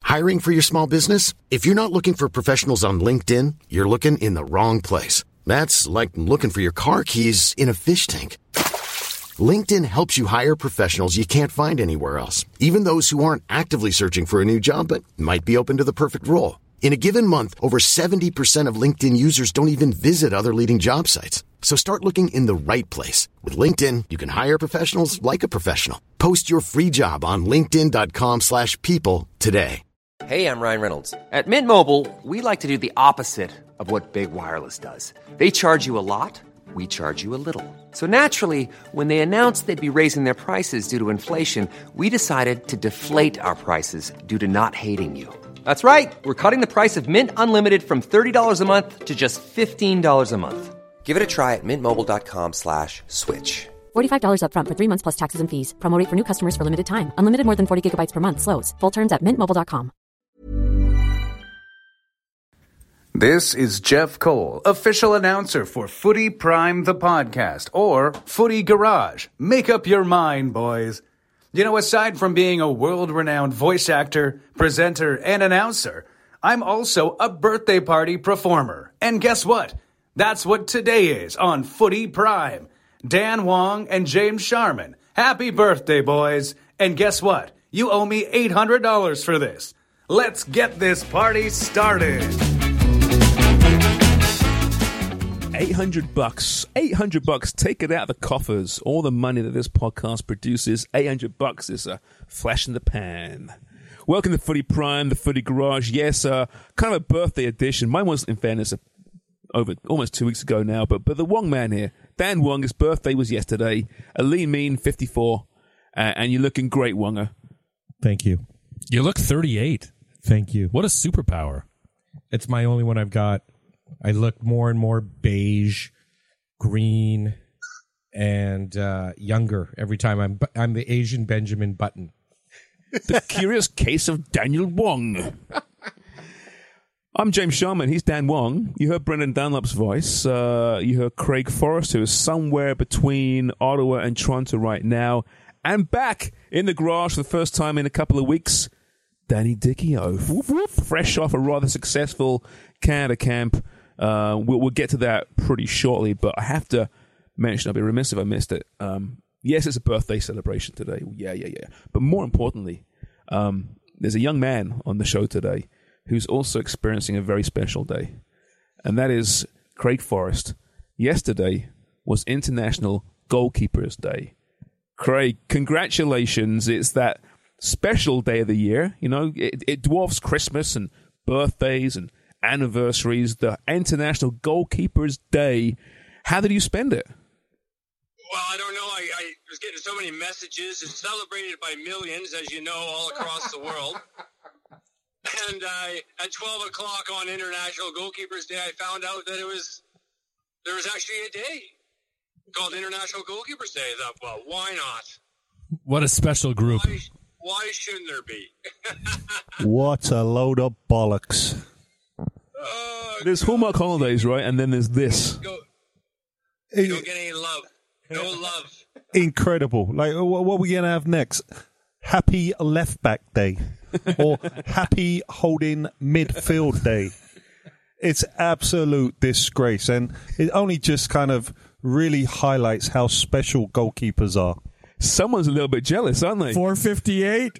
Hiring for your small business? If you're not looking for professionals on LinkedIn, you're looking in the wrong place. That's like looking for your car keys in a fish tank. LinkedIn helps you hire professionals you can't find anywhere else, even those who aren't actively searching for a new job but might be open to the perfect role. In a given month, over 70% of LinkedIn users don't even visit other leading job sites. So start looking in the right place. With LinkedIn, you can hire professionals like a professional. Post your free job on linkedin.com/people today. Hey, I'm Ryan Reynolds. At Mint Mobile, we like to do the opposite of what Big Wireless does. They charge you a lot, we charge you a little. So naturally, when they announced they'd be raising their prices due to inflation, we decided to deflate our prices due to not hating you. That's right. We're cutting the price of Mint Unlimited from $30 a month to just $15 a month. Give it a try at mintmobile.com/switch. $45 up front for 3 months plus taxes and fees. Promo rate for new customers for limited time. Unlimited more than 40 gigabytes per month. Slows full terms at mintmobile.com. This is Jeff Cole, official announcer for Footy Prime the podcast, or Footy Garage. Make up your mind, boys. You know, aside from being a world-renowned voice actor, presenter, and announcer, I'm also a birthday party performer. And guess what? That's what today is on Footy Prime. Dan Wong and James Sharman. Happy birthday, boys. And guess what? You owe me $800 for this. Let's get this party started. $800. $800. Take it out of the coffers. All the money that this podcast produces. $800 is a flash in the pan. Welcome to Footy Prime, the Footy Garage. Yes, kind of a birthday edition. Mine was, in fairness, over almost 2 weeks ago now. But the Wong man here, Dan Wong, his birthday was yesterday. A lean, mean 54. And you're looking great, Wonger. Thank you. You look 38. Thank you. What a superpower. It's my only one I've got. I look more and more beige, green, and younger every time. I'm the Asian Benjamin Button. The curious case of Daniel Wong. I'm James Sharman. He's Dan Wong. You heard Brendan Dunlop's voice. You heard Craig Forrest, who is somewhere between Ottawa and Toronto right now. And back in the garage for the first time in a couple of weeks, Danny Dichio. Fresh off a rather successful Canada camp. We'll get to that pretty shortly, but I have to mention, I'll be remiss if I missed it. Yes, it's a birthday celebration today. Yeah. But more importantly, there's a young man on the show today who's also experiencing a very special day, and that is Craig Forrest. Yesterday was International Goalkeepers Day. Craig, congratulations. It's that special day of the year. You know, it dwarfs Christmas and birthdays and anniversaries, the International Goalkeepers Day. How did you spend it? Well, I don't know. I was getting so many messages. It's celebrated by millions, as you know, all across the world. And at 12 o'clock on International Goalkeepers Day, I found out that there was actually a day called International Goalkeepers Day. I thought, well, why not? What a special group. Why shouldn't there be? What a load of bollocks. There's Hallmark Holidays, right? And then there's this. You don't get any love. No love. Incredible. Like, what are we going to have next? Happy Left Back Day. Or Happy Holding Midfield Day. It's absolute disgrace. And it only just kind of really highlights how special goalkeepers are. Someone's a little bit jealous, aren't they? 458,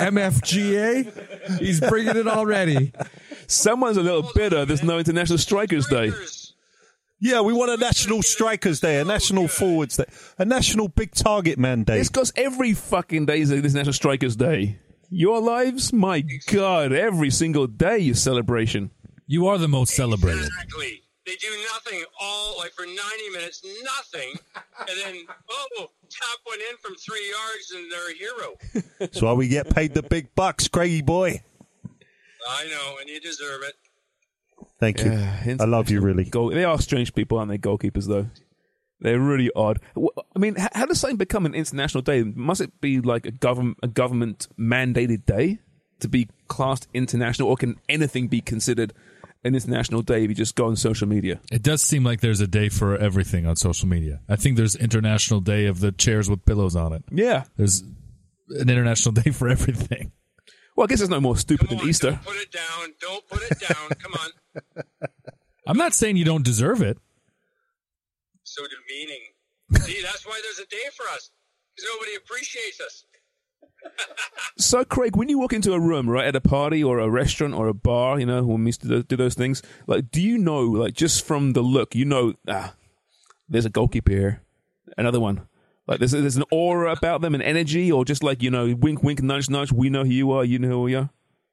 MFGA. He's bringing it already. Someone's a little bitter. There's no International Strikers Day. Yeah, we want a National Strikers Day, a National Forwards Day, a National Big Target Man Day. It's because every fucking day is this National Strikers Day. Your lives? My God, every single day is celebration. You are the most celebrated. Exactly. They do nothing all, like for 90 minutes, nothing. And then, tap one in from 3 yards and they're a hero. That's why we get paid the big bucks, Craigie boy. I know, and you deserve it. Thank you. I love you, really. They are strange people, aren't they, goalkeepers, though? They're really odd. I mean, how does something become an international day? Must it be like a government-mandated day to be classed international, or can anything be considered an international day if you just go on social media? It does seem like there's a day for everything on social media. I think there's International Day of the chairs with pillows on it. Yeah. There's an international day for everything. Well, I guess it's no more stupid Come than on, Easter. Don't put it down. Don't put it down. Come on. I'm not saying you don't deserve it. So demeaning. See, that's why there's a day for us. Because nobody appreciates us. So, Craig, when you walk into a room, right, at a party or a restaurant or a bar, you know, when we used to do those things, like, do you know, like, just from the look, you know, there's a goalkeeper here, another one. Like, there's an aura about them, an energy, or just like, you know, wink, wink, nudge, nudge, we know who you are, you know who we are?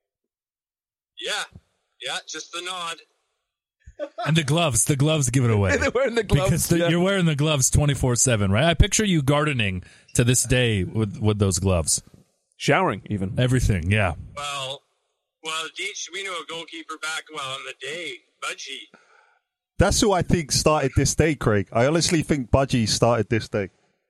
Yeah, just the nod. And the gloves give it away. They're wearing the gloves. Because you're wearing the gloves 24/7, right? I picture you gardening to this day with those gloves. Showering, even. Everything, yeah. Well, Deech, we knew a goalkeeper back, in the day, Budgie. That's who I think started this day, Craig. I honestly think Budgie started this day.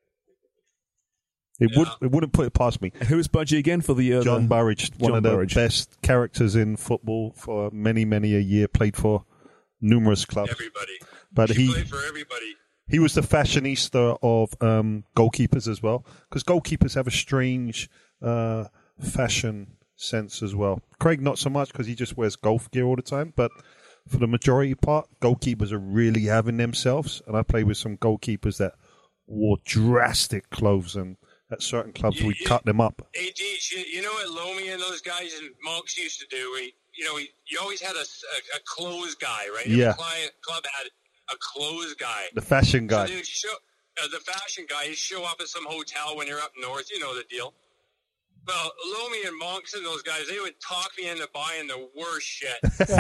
It wouldn't put it past me. Who is Budgie again for the... John Burridge, one of the Burridge. best characters in football for many, many a year, played for numerous clubs. Everybody. But he played for everybody. He was the fashionista of goalkeepers as well, because goalkeepers have a strange fashion sense as well. Craig, not so much, because he just wears golf gear all the time, but for the majority part, goalkeepers are really having themselves, and I played with some goalkeepers that wore drastic clothes, and at certain clubs we cut them up. Hey, Deech, you know what Lomi and those guys and Monks used to do? You always had a clothes guy, right? Yeah. Every club had a clothes guy. The fashion guy. So the fashion guy, you show up at some hotel when you're up north, you know the deal. Well, Lomi and Monks and those guys, they would talk me into buying the worst shit. They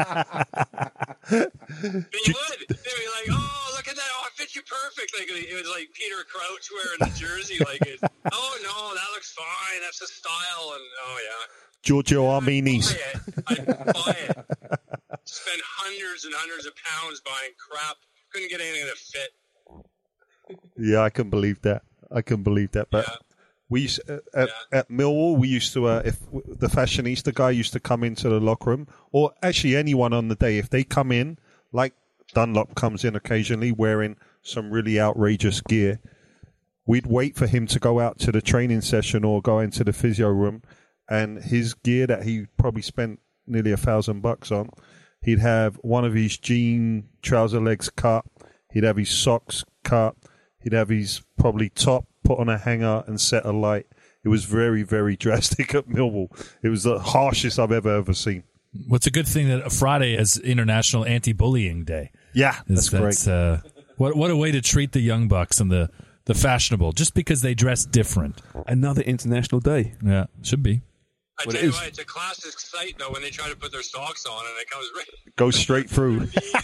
would. They'd be like, oh, look at that. Oh, it fits you perfect. Like, it was like Peter Crouch wearing the jersey. Like, oh, no, that looks fine. That's the style. And, oh, yeah. Giorgio Armini's. I'd buy it. Spend hundreds and hundreds of pounds buying crap. Couldn't get anything that fit. Yeah, I can believe that. But we used, at Millwall, we used to, if the fashionista guy used to come into the locker room, or actually anyone on the day, if they come in, like Dunlop comes in occasionally wearing some really outrageous gear, we'd wait for him to go out to the training session or go into the physio room, and his gear that he probably spent nearly $1,000 on, he'd have one of his jean trouser legs cut, he'd have his socks cut, he'd have his probably top put on a hanger and set alight. It was very, very drastic at Millwall. It was the harshest I've ever seen. What's a good thing that Friday is International Anti-Bullying Day? Yeah, that's great. What a way to treat the young bucks and the fashionable, just because they dress different. Another international day. Yeah, should be. I tell you what, it's a classic sight, though, when they try to put their socks on and it comes right... Goes straight through.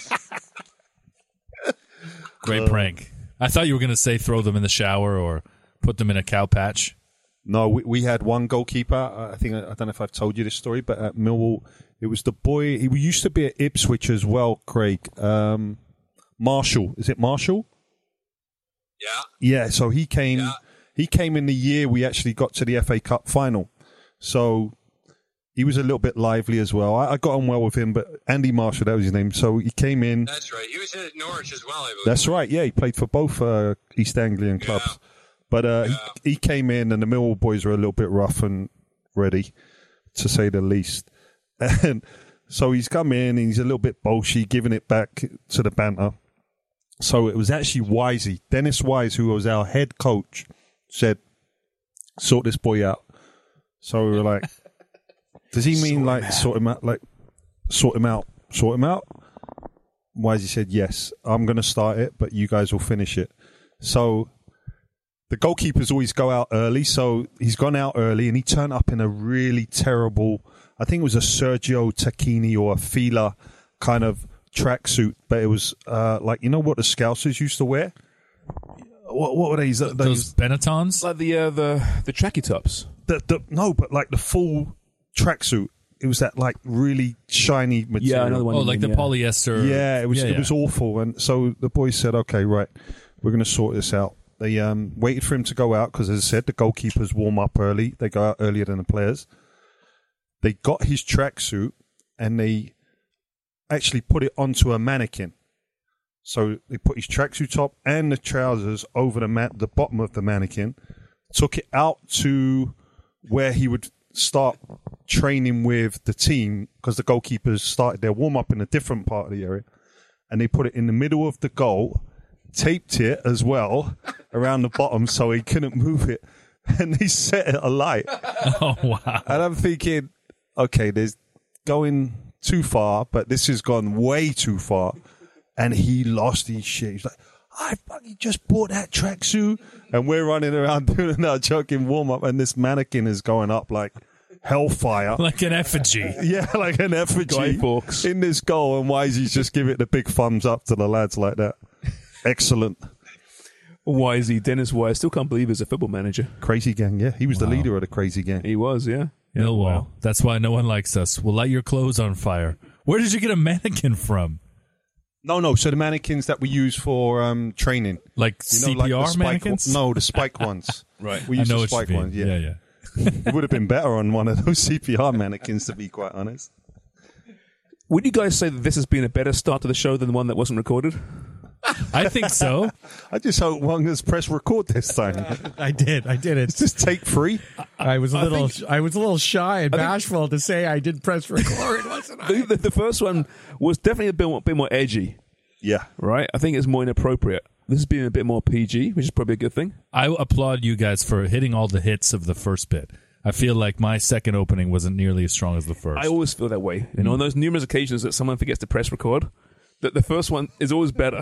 Great prank. I thought you were going to say throw them in the shower or put them in a cow patch. No, we had one goalkeeper. I don't know if I've told you this story, but at Millwall, it was the boy. He used to be at Ipswich as well, Craig. Marshall. Is it Marshall? Yeah. Yeah, so he came. Yeah. He came in the year we actually got to the FA Cup final. So he was a little bit lively as well. I got on well with him, but Andy Marshall, that was his name. So he came in. That's right. He was at Norwich as well, I believe. That's right. Yeah, he played for both East Anglian clubs. Yeah. But he came in, and the Millwall boys were a little bit rough and ready, to say the least. And so he's come in, and he's a little bit bolshy, giving it back to the banter. So it was actually Wisey, Dennis Wise, who was our head coach, said, sort this boy out. So we were like, does he mean like sort him out? Like, sort him out? Wisey said, yes, I'm going to start it, but you guys will finish it. So the goalkeepers always go out early, so he's gone out early, and he turned up in a really terrible, I think it was a Sergio Tacchini or a Fila kind of tracksuit, but it was like, you know what the Scousers used to wear? What were these? Those Benettons? Like the tracky tops. No, but like the full tracksuit. It was that like really shiny material. Yeah, another one. Oh, like the polyester. Yeah, it was. It was awful. And so the boys said, "Okay, right, we're going to sort this out." They waited for him to go out because, as I said, the goalkeepers warm up early. They go out earlier than the players. They got his tracksuit and they actually put it onto a mannequin. So they put his tracksuit top and the trousers over the bottom of the mannequin, took it out to where he would start training with the team because the goalkeepers started their warm-up in a different part of the area, and they put it in the middle of the goal, taped it as well around the bottom so he couldn't move it, and they set it alight. Oh, wow. And I'm thinking, okay, there's going too far, but this has gone way too far. And he lost his shit. He's like, I fucking just bought that tracksuit. And we're running around doing our joking warm-up, and this mannequin is going up like hellfire. Like an effigy. Yeah, like an effigy Guy Fawkes. in this goal, and Wisey's just give it the big thumbs up to the lads like that. Excellent. Wisey, Dennis Wise. Still can't believe he's a football manager. Crazy Gang, yeah. He was the leader of the Crazy Gang. He was, yeah. Millwall. That's why no one likes us. We'll light your clothes on fire. Where did you get a mannequin from? No. So the mannequins that we use for training. Like You know, CPR like the spike mannequins? No, the spike ones. Right. We I use know the what you spike mean. ones, Yeah. It would have been better on one of those CPR mannequins, to be quite honest. Would you guys say that this has been a better start to the show than the one that wasn't recorded? I think so. I just hope one has pressed record this time. I did. It's just take 3. I was a little shy and bashful to say I did press record, wasn't I? The first one was definitely a bit more edgy, Yeah. right? I think it's more inappropriate. This has been a bit more PG, which is probably a good thing. I applaud you guys for hitting all the hits of the first bit. I feel like my second opening wasn't nearly as strong as the first. I always feel that way. You know, on those numerous occasions that someone forgets to press record, that the first one is always better.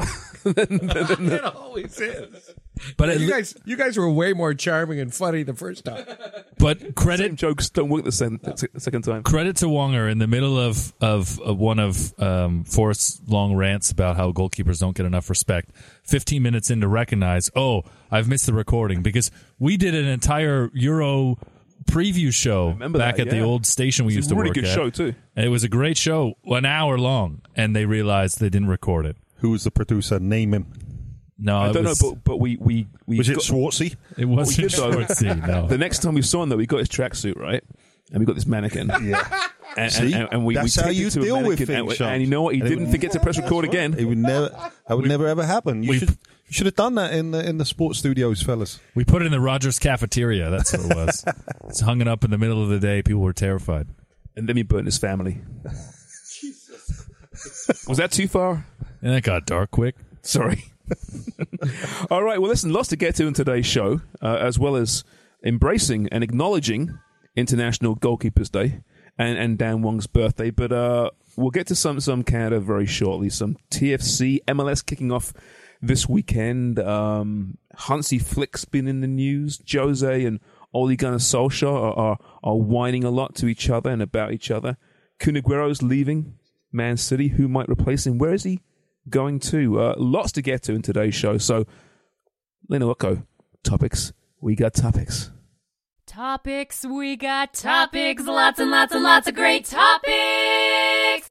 It always is. But at You guys were way more charming and funny the first time. but Same credit jokes don't work the second time. credit to Wonger in the middle of one of Forrest's long rants about how goalkeepers don't get enough respect. 15 minutes in to recognize, I've missed the recording, because we did an entire Euro preview show remember back that, at the yeah. old station we It's used a to really work good at. show too. And it was a great show, 1 hour long, and they realized they didn't record it. Who was the producer? Name him. No, I it don't was, know, but we Was it got- Swartzy? it wasn't we did, though. Schwartzy, no. The next time we saw him, though, we got his tracksuit, right? And we got this mannequin. Yeah. And, See? and we That's taped how it you to a deal with mannequin, things, and you know what? He And it didn't would- forget to press record again. It would never. That would never ever happen. You should have done that in the sports studios, fellas. We put it in the Rogers cafeteria. That's what it was. It's hung it up in the middle of the day. People were terrified. And then he burned his family. Was that too far? And it got dark quick. Sorry. All right. Well, listen, lots to get to in today's show, as well as embracing and acknowledging International Goalkeepers Day and Dan Wong's birthday. But we'll get to some Canada very shortly. Some TFC, MLS kicking off this weekend. Hansi Flick's been in the news. Jose and Ole Gunnar Solskjaer are whining a lot to each other and about each other. Kun Aguero's leaving Man City. Who might replace him? Where is he going to? Lots to get to in today's show. So, Lena Occo, topics. We got topics. Topics, we got topics. Lots and lots and lots of great topics.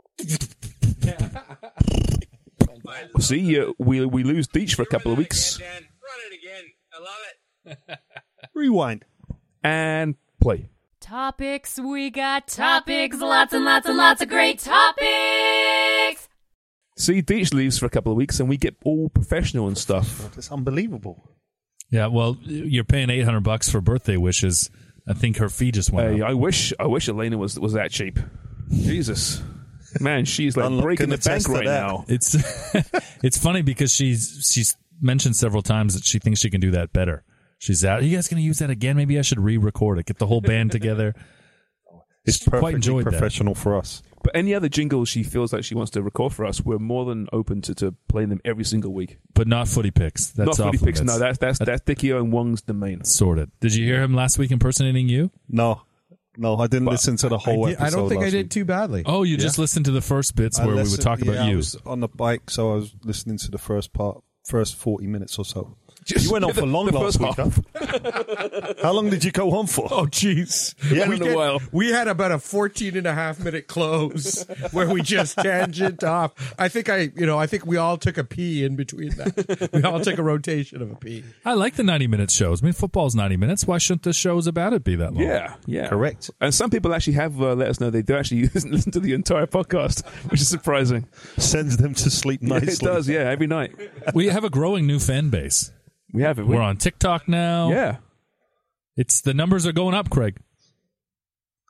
See, we lose Deitch for a couple of weeks. Dan, run it again. I love it. Rewind. And play. Topics, we got topics. Lots and lots and lots of great topics. See, Deitch leaves for a couple of weeks and we get all professional and stuff. It's unbelievable. Yeah, well, you're paying $800 for birthday wishes. I think her fee just went Hey, up. I wish Elena was that cheap. Jesus. Man, she's like Unlock breaking can the bank attest to right that. now. It's it's funny because she's mentioned several times that she thinks she can do that better. She's out. Are you guys going to use that again? Maybe I should re-record it. Get the whole band together. It's Quite perfectly enjoyed that. professional for us. But any other jingles she feels like she wants to record for us, we're more than open to playing them every single week. But not footy picks. That's Not off footy picks. No, limits. that's Dickie and Wong's domain. Sorted. Did you hear him last week impersonating you? No, I didn't listen to the whole episode. I don't think I last did week. too badly. Oh, you just listened to the first bits I where we would listened- talk about I you. was on the bike, so I was listening to the first 40 minutes or so. You went on for long the last first week, huh? How long did you go on for? Oh, jeez. Yeah, we in a while. We had about a 14.5-minute close where we just tangent off. I think we all took a pee in between that. We all took a rotation of a pee. I like the 90-minute shows. I mean, football's 90 minutes. Why shouldn't the shows about it be that long? Yeah. Correct. And some people actually have let us know they do actually listen to the entire podcast, which is surprising. Sends them to sleep Yeah, nicely. it does, yeah, every night. We have a growing new fan base. We have it. We're on TikTok now. Yeah. The numbers are going up, Craig.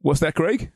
What's that, Craig?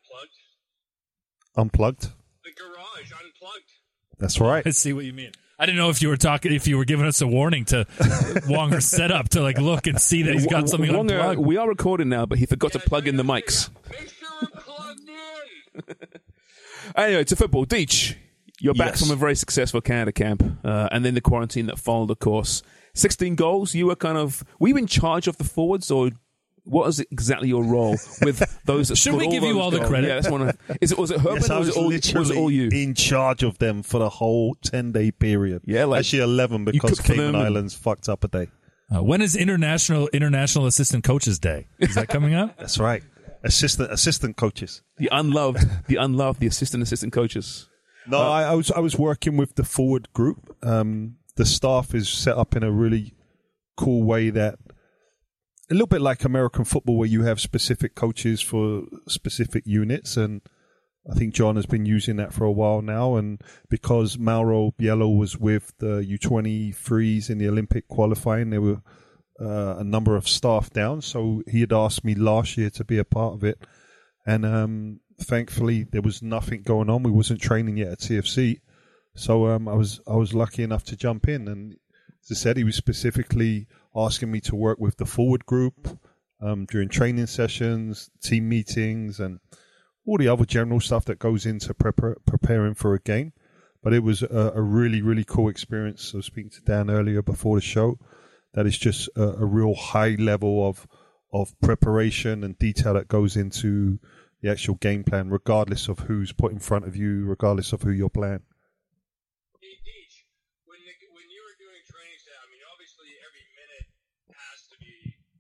Unplugged? The garage unplugged. That's right. I see what you mean. I didn't know if you were giving us a warning to Wonger's setup to like look and see that he's got something Wonger, unplugged. we are recording now, but he forgot to plug in the mics. Make sure we're plugged in. Anyway, to football. Deech, you're back Yes. from a very successful Canada camp, and then the quarantine that followed, of course. 16 goals. You were were you in charge of the forwards, or what is exactly your role with those? That Should scored we give those you all the goals? credit? Yeah, that's one of. Was it Herbert? Yes, I or was was it all, literally was it all you? in charge of them for the whole 10-day period. Yeah, like, actually 11 because cooked for Cayman them and- Islands fucked up a day. When is International Assistant Coaches Day? Is that coming up? That's right. Assistant coaches. the unloved, the assistant coaches. No, I was working with the forward group. The staff is set up in a really cool way that a little bit like American football, where you have specific coaches for specific units, and I think John has been using that for a while now. And because Mauro Biello was with the U23s in the Olympic qualifying, there were a number of staff down, so he had asked me last year to be a part of it, and thankfully there was nothing going on. We wasn't training yet at CFC, so I was lucky enough to jump in. And as I said, he was specifically asking me to work with the forward group during training sessions, team meetings, and all the other general stuff that goes into preparing for a game. But it was a really, really cool experience. I was speaking to Dan earlier before the show. That is just a real high level of preparation and detail that goes into the actual game plan, regardless of who's put in front of you, regardless of who you're playing. Hey, Deech, when you were doing training staff, I mean, obviously every minute has to be,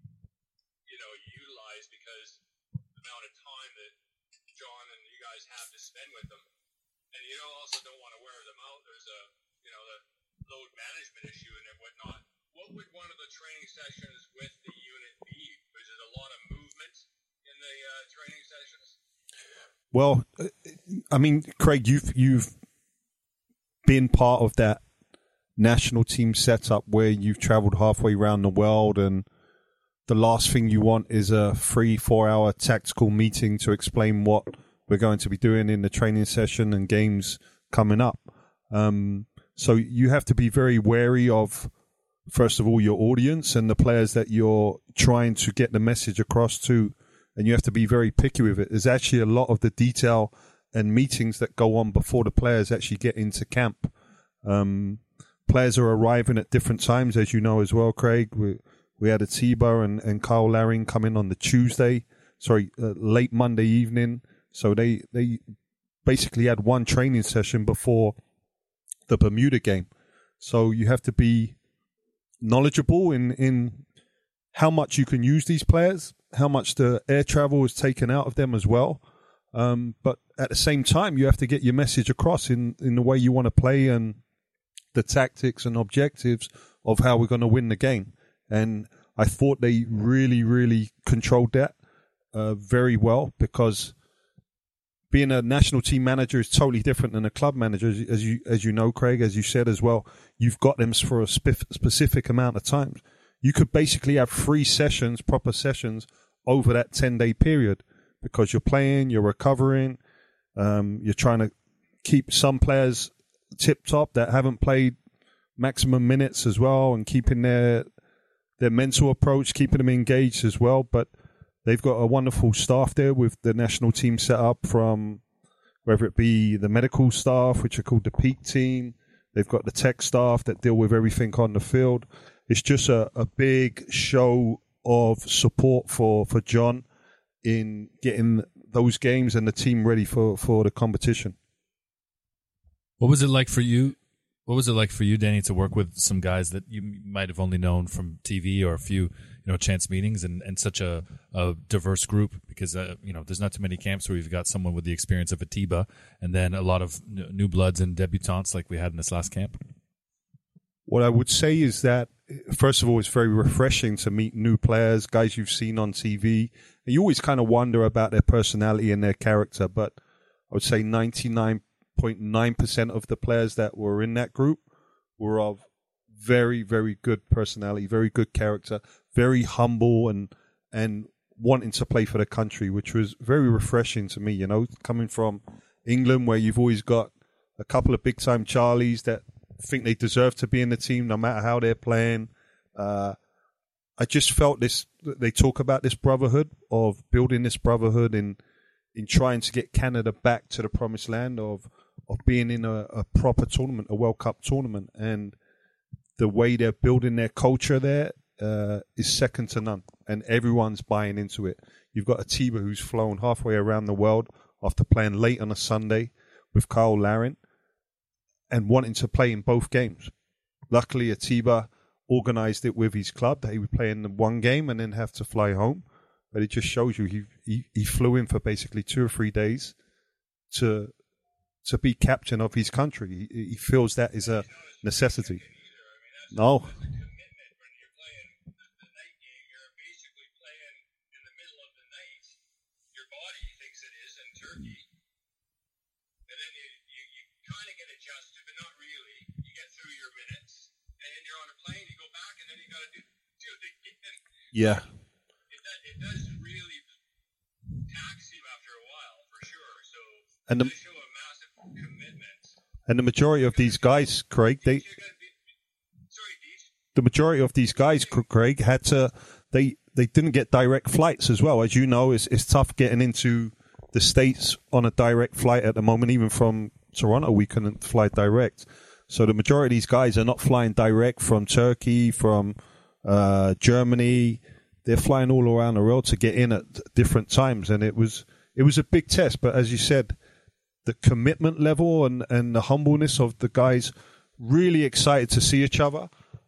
utilized because the amount of time that John and you guys have to spend with them, and you also don't want to wear them out. There's the load management issue and whatnot. What would one of the training sessions with the unit be? Was it a lot of movement in the training sessions? Well, I mean, Craig, you've been part of that national team setup where you've traveled halfway around the world, and the last thing you want is a 3-4 hour tactical meeting to explain what we're going to be doing in the training session and games coming up. So you have to be very wary of, first of all, your audience and the players that you're trying to get the message across to, and you have to be very picky with it. There's actually a lot of the detail and meetings that go on before the players actually get into camp. Players are arriving at different times, as you know as well, Craig. We had Atiba and Kyle Laring come in on the late Monday evening. So they basically had one training session before the Bermuda game. So you have to be knowledgeable in how much you can use these players, how much the air travel is taken out of them as well. But at the same time, you have to get your message across in the way you want to play and the tactics and objectives of how we're going to win the game. And I thought they really, really controlled that very well, because being a national team manager is totally different than a club manager, as you know, Craig, as you said as well. You've got them for a specific amount of time. You could basically have 3 sessions, proper sessions, over that 10-day period, because you're playing, you're recovering, you're trying to keep some players tip-top that haven't played maximum minutes as well, and keeping their mental approach, keeping them engaged as well. But they've got a wonderful staff there with the national team set up, from whether it be the medical staff, which are called the Peak team. They've got the tech staff that deal with everything on the field. It's just a big show of support for John in getting those games and the team ready for the competition. What was it like for you? What was it like for you, Danny, to work with some guys that you might have only known from TV or a few, chance meetings, and such a diverse group? Because there's not too many camps where we've got someone with the experience of Atiba, and then a lot of new bloods and debutantes like we had in this last camp. What I would say is that, first of all, it's very refreshing to meet new players, guys you've seen on TV. And you always kind of wonder about their personality and their character, but I would say 99.9% of the players that were in that group were of very, very good personality, very good character, very humble, and wanting to play for the country, which was very refreshing to me, you know, coming from England where you've always got a couple of big-time Charlies that think they deserve to be in the team no matter how they're playing. I just felt this, they talk about this brotherhood, of building this brotherhood in trying to get Canada back to the promised land of being in a proper tournament, a World Cup tournament. And the way they're building their culture there is second to none. And everyone's buying into it. You've got Atiba who's flown halfway around the world after playing late on a Sunday with Kyle Larin and wanting to play in both games. Luckily, Atiba organised it with his club that he would play in the one game and then have to fly home. But it just shows you he flew in for basically 2 or 3 days to be captain of his country. He feels that is a necessity. No. Yeah. It does really tax you after a while, for sure. So and they show a massive commitment. And the majority of these guys, Craig, the majority of these guys, Craig, had to. They didn't get direct flights as well. As you know, it's tough getting into the States on a direct flight at the moment. Even from Toronto, we couldn't fly direct. So the majority of these guys are not flying direct from Turkey, from Germany. They're flying all around the world to get in at different times, and it was a big test. But as you said, the commitment level and the humbleness of the guys, really excited to see each other,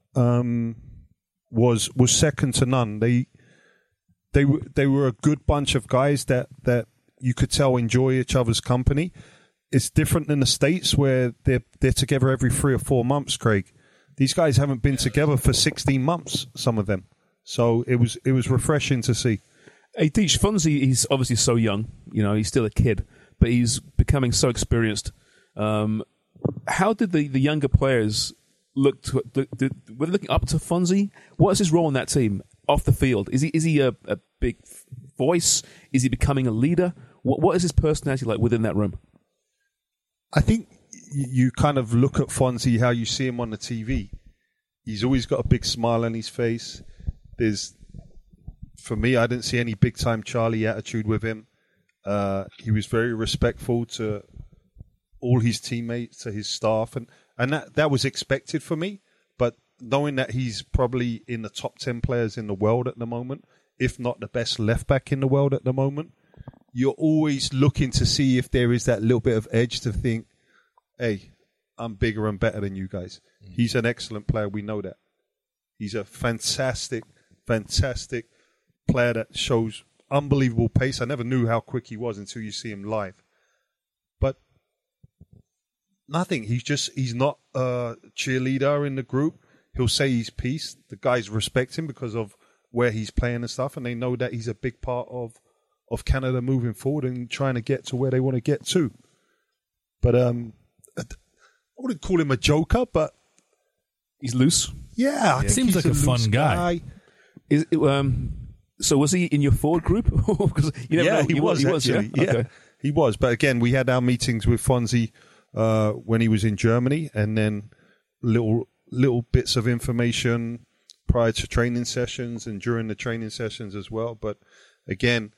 was second to none. They were a good bunch of guys that you could tell enjoy each other's company. It's different than the States where they're together every 3 or 4 months, Craig. These guys haven't been together for 16 months, some of them. So it was refreshing to see. Hey, Deech, Fonzie, he's obviously so young. You know, he's still a kid, but he's becoming so experienced. How did the younger players look? Were they looking up to Fonzie? What is his role in that team off the field? Is he a big voice? Is he becoming a leader? What is his personality like within that room? I think you kind of look at Fonzie how you see him on the TV. He's always got a big smile on his face. For me, I didn't see any big-time Charlie attitude with him. He was very respectful to all his teammates, to his staff, and that was expected for me. But knowing that he's probably in the top 10 players in the world at the moment, if not the best left-back in the world at the moment, you're always looking to see if there is that little bit of edge to think, hey, I'm bigger and better than you guys. He's an excellent player. We know that. He's a fantastic player that shows unbelievable pace. I never knew how quick he was until you see him live. But nothing. He's not a cheerleader in the group. He'll say his piece. The guys respect him because of where he's playing and stuff, and they know that he's a big part of Canada moving forward and trying to get to where they want to get to. But I wouldn't call him a joker, but he's loose. Yeah, it seems like a fun guy. So was he in your forward group? You never know. He was actually. Yeah, okay. He was. But again, we had our meetings with Fonzie when he was in Germany, and then little bits of information prior to training sessions and during the training sessions as well. But again,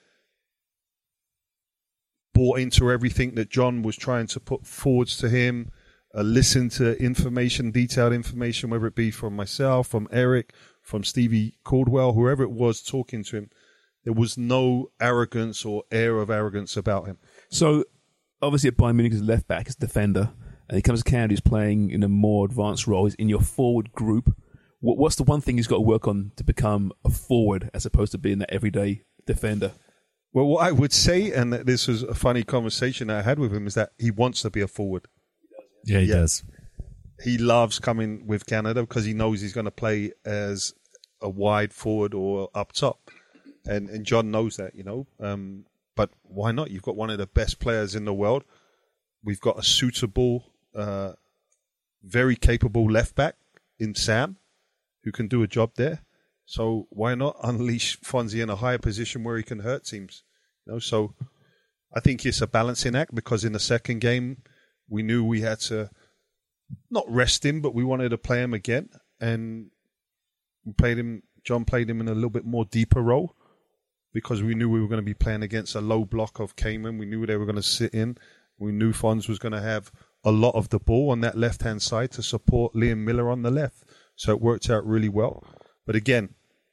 bought into everything that John was trying to put forwards to him. Listen to information, detailed information, whether it be from myself, from Eric, from Stevie Caldwell, whoever it was talking to him. There was no arrogance or air of arrogance about him. So, obviously at Bayern Munich, he's left back, he's defender, and he comes to Canada, he's playing in a more advanced role. He's in your forward group. What's the one thing he's got to work on to become a forward as opposed to being that everyday defender? Well, what I would say, and this was a funny conversation I had with him, is that he wants to be a forward. Yeah, he does. He loves coming with Canada because he knows he's going to play as a wide forward or up top. And John knows that, you know. But why not? You've got one of the best players in the world. We've got a suitable, very capable left back in Sam who can do a job there. So why not unleash Fonzie in a higher position where he can hurt teams? So I think it's a balancing act, because in the second game we knew we had to not rest him, but we wanted to play him again, and we played him. John played him in a little bit more deeper role, because we knew we were going to be playing against a low block of Cayman. We knew they were going to sit in. We knew Fonz was going to have a lot of the ball on that left-hand side to support Liam Miller on the left. So it worked out really well. But again,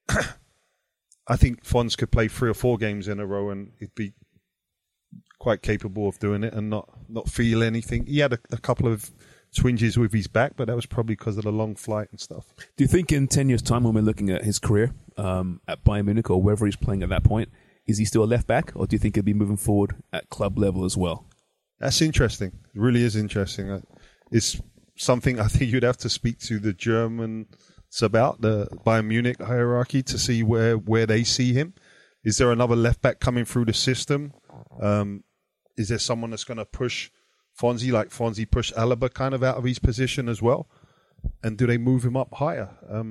I think Fonz could play 3 or 4 games in a row and he'd be quite capable of doing it and not feel anything. He had a couple of twinges with his back, but that was probably because of the long flight and stuff. Do you think in 10 years' time, when we're looking at his career at Bayern Munich or wherever he's playing at that point, is he still a left back, or do you think he'll be moving forward at club level as well? That's interesting. It really is interesting. It's something I think you'd have to speak to the Germans about, the Bayern Munich hierarchy, to see where they see him. Is there another left back coming through the system? Is there someone that's going to push Fonzie, like Fonzie pushed Alaba kind of out of his position as well? And do they move him up higher?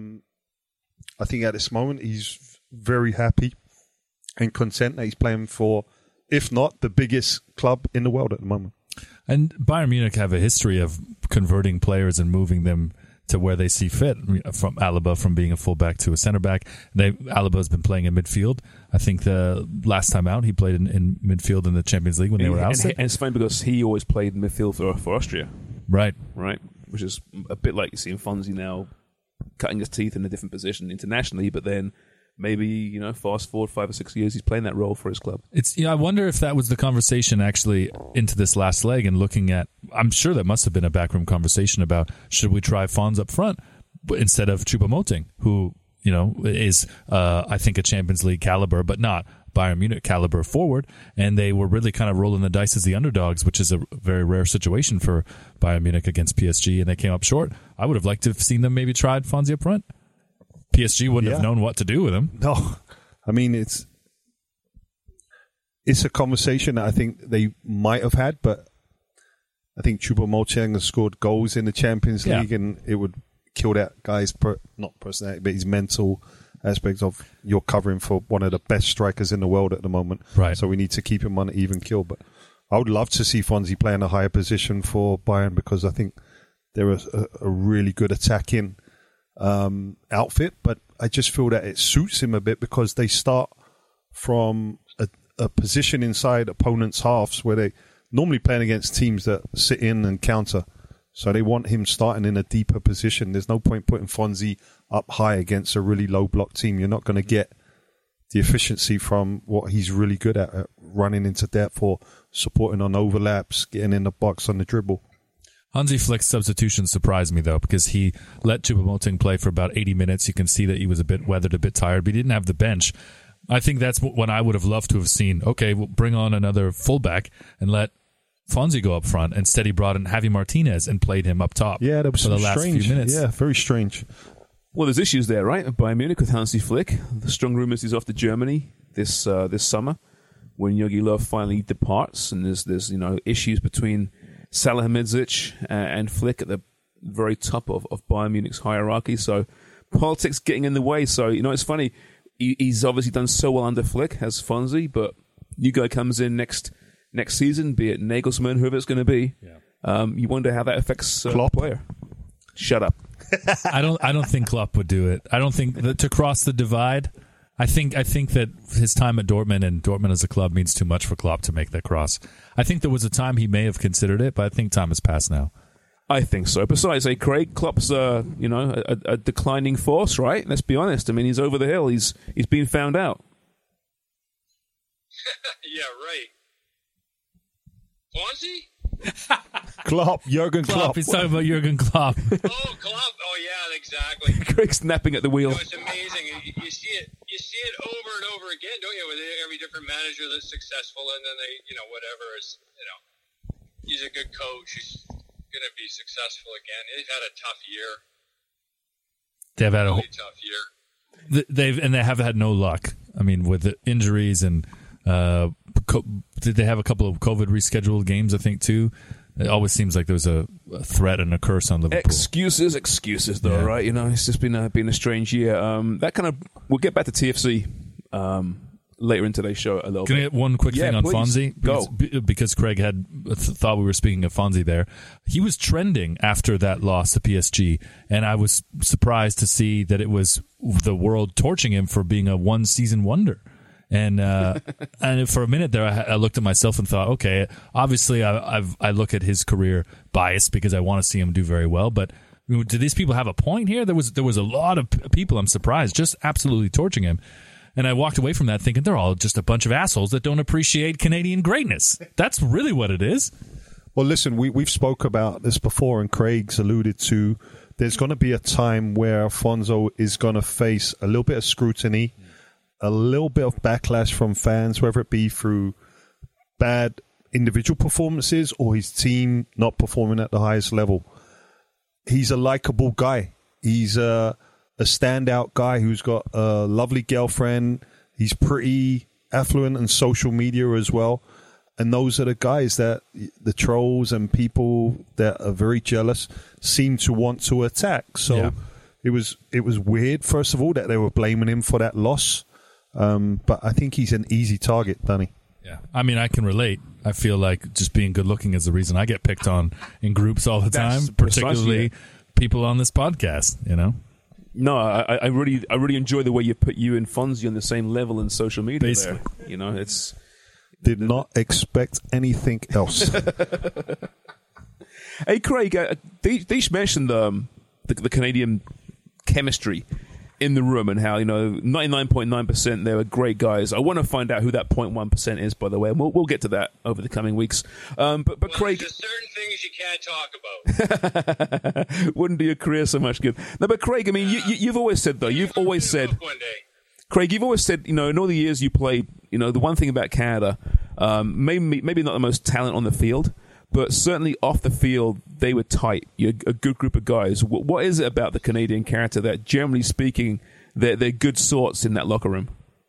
I think at this moment he's very happy and content that he's playing for, if not the biggest club in the world at the moment. And Bayern Munich have a history of converting players and moving them to where they see fit. From Alaba, from being a fullback to a center back, Alaba has been playing in midfield. I think the last time out he played in midfield in the Champions League when they were ousted. And it's funny because he always played in midfield for Austria. Right. Which is a bit like you see in Fonzie now, cutting his teeth in a different position internationally, but then maybe, fast forward 5 or 6 years, he's playing that role for his club. I wonder if that was the conversation actually into this last leg, and looking at, I'm sure that must have been a backroom conversation about, should we try Fonz up front instead of Choupo-Moting, who, is, I think, a Champions League caliber, but not Bayern Munich caliber forward. And they were really kind of rolling the dice as the underdogs, which is a very rare situation for Bayern Munich against PSG, and they came up short. I would have liked to have seen them maybe tried Fonzie up front. PSG wouldn't have known what to do with him. No. I mean, it's a conversation that I think they might have had, but I think Choupo-Moting has scored goals in the Champions League, and it would kill that guy's, not personality, but his mental aspects of, you're covering for one of the best strikers in the world at the moment. Right. So we need to keep him on an even kill. But I would love to see Fonzie play in a higher position for Bayern, because I think they're a really good attacking outfit, but I just feel that it suits him a bit, because they start from a position inside opponents' halves where they normally playing against teams that sit in and counter. So they want him starting in a deeper position. There's no point putting Fonzie up high against a really low block team. You're not going to get the efficiency from what he's really good at running into depth or supporting on overlaps, getting in the box on the dribble. Hansi Flick's substitution surprised me, though, because he let Choupo-Moting play for about 80 minutes. You can see that he was a bit weathered, a bit tired, but he didn't have the bench. I think that's when I would have loved to have seen, okay, we'll bring on another fullback and let Fonzie go up front. Instead, he brought in Javi Martinez and played him up top. Yeah, that was for the last strange. few minutes. Yeah, very strange. Well, there's issues there, right? At Bayern Munich with Hansi Flick. The strong rumours he's off to Germany this summer when Jogi Löw finally departs, and there's issues between Salihamidzic and Flick at the very top of Bayern Munich's hierarchy. So politics getting in the way. So, it's funny. He's obviously done so well under Flick, has Fonzie, but new guy comes in next season, be it Nagelsmann, whoever it's going to be. Yeah. You wonder how that affects Klopp. the player. Shut up. I don't think Klopp would do it. I don't think that to cross the divide. I think that his time at Dortmund, and Dortmund as a club, means too much for Klopp to make that cross. I think there was a time he may have considered it, but I think time has passed now. I think so. Besides, Craig, Klopp's a declining force, right? Let's be honest. I mean, he's over the hill. He's been found out. Yeah, right. Fonzie? Klopp, Jurgen Klopp. He's talking about Jurgen Klopp. Oh, Klopp. Oh, yeah, exactly. Craig's snapping at the wheel. It's amazing. You see it over and over again, don't you? With every different manager that's successful, and then they, whatever is, he's a good coach. He's going to be successful again. They've had a tough year. They've had really tough year. They have had no luck. I mean, with the injuries and did they have a couple of COVID rescheduled games? I think too. It always seems like there's a threat and a curse on Liverpool. Excuses, though, right? You know, it's just been a strange year. We'll get back to TFC later in today's show a little Can bit. I get one quick thing on please. Fonzie? Go. Because Craig had thought we were speaking of Fonzie there. He was trending after that loss to PSG, and I was surprised to see that it was the world torching him for being a one-season wonder. And and for a minute there, I looked at myself and thought, okay, obviously I look at his career biased because I want to see him do very well. But do these people have a point here? There was a lot of people, I'm surprised, just absolutely torching him. And I walked away from that thinking they're all just a bunch of assholes that don't appreciate Canadian greatness. That's really what it is. Well, listen, we've spoke about this before, and Craig's alluded to there's going to be a time where Fonzo is going to face a little bit of scrutiny, a little bit of backlash from fans, whether it be through bad individual performances or his team not performing at the highest level. He's a likable guy. He's a standout guy who's got a lovely girlfriend. He's pretty affluent on social media as well. And those are the guys that the trolls and people that are very jealous seem to want to attack. So it was weird, first of all, that they were blaming him for that loss. But I think he's an easy target, Danny. Yeah, I mean, I can relate. I feel like just being good looking is the reason I get picked on in groups all the time, particularly people on this podcast, you know? No, I really enjoy the way you put you and Fonzie on the same level in social media. Basically. There. You know, it's... Did not expect anything else. Hey, Craig, Deesh mentioned the Canadian chemistry in the room and how, 99.9% they were great guys. I want to find out who that 0.1% is, by the way, and we'll get to that over the coming weeks. But Craig... There's certain things you can't talk about. Wouldn't do your career so much good. No, but Craig, I mean, you've always said, though, One day. Craig, you've always said, in all the years you played, the one thing about Canada, maybe not the most talent on the field, but certainly off the field, they were tight. You're a good group of guys. What is it about the Canadian character that, generally speaking, they're good sorts in that locker room?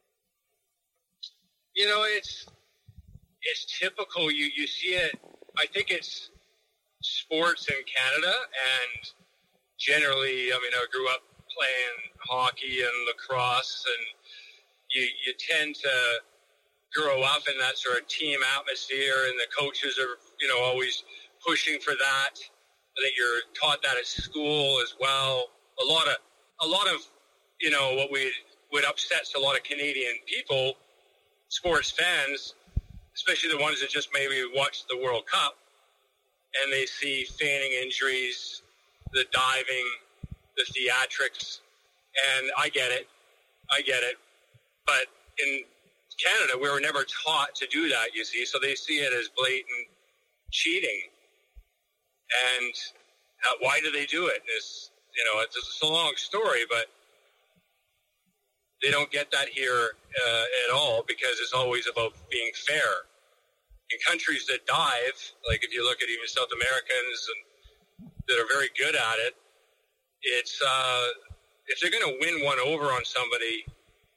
It's typical. You see it. I think it's sports in Canada, and generally, I grew up playing hockey and lacrosse, and you tend to grow up in that sort of team atmosphere, and the coaches are, always pushing for that. I think you're taught that at school as well. A lot of, what would upset a lot of Canadian people, sports fans, especially the ones that just maybe watched the World Cup, and they see feigning injuries, the diving, the theatrics, and I get it. But in Canada, we were never taught to do that, you see, so they see it as blatant cheating. And why do they do it? It's a long story, but they don't get that here at all, because it's always about being fair. In countries that dive, like if you look at even South Americans that are very good at it, it's if they're going to win one over on somebody,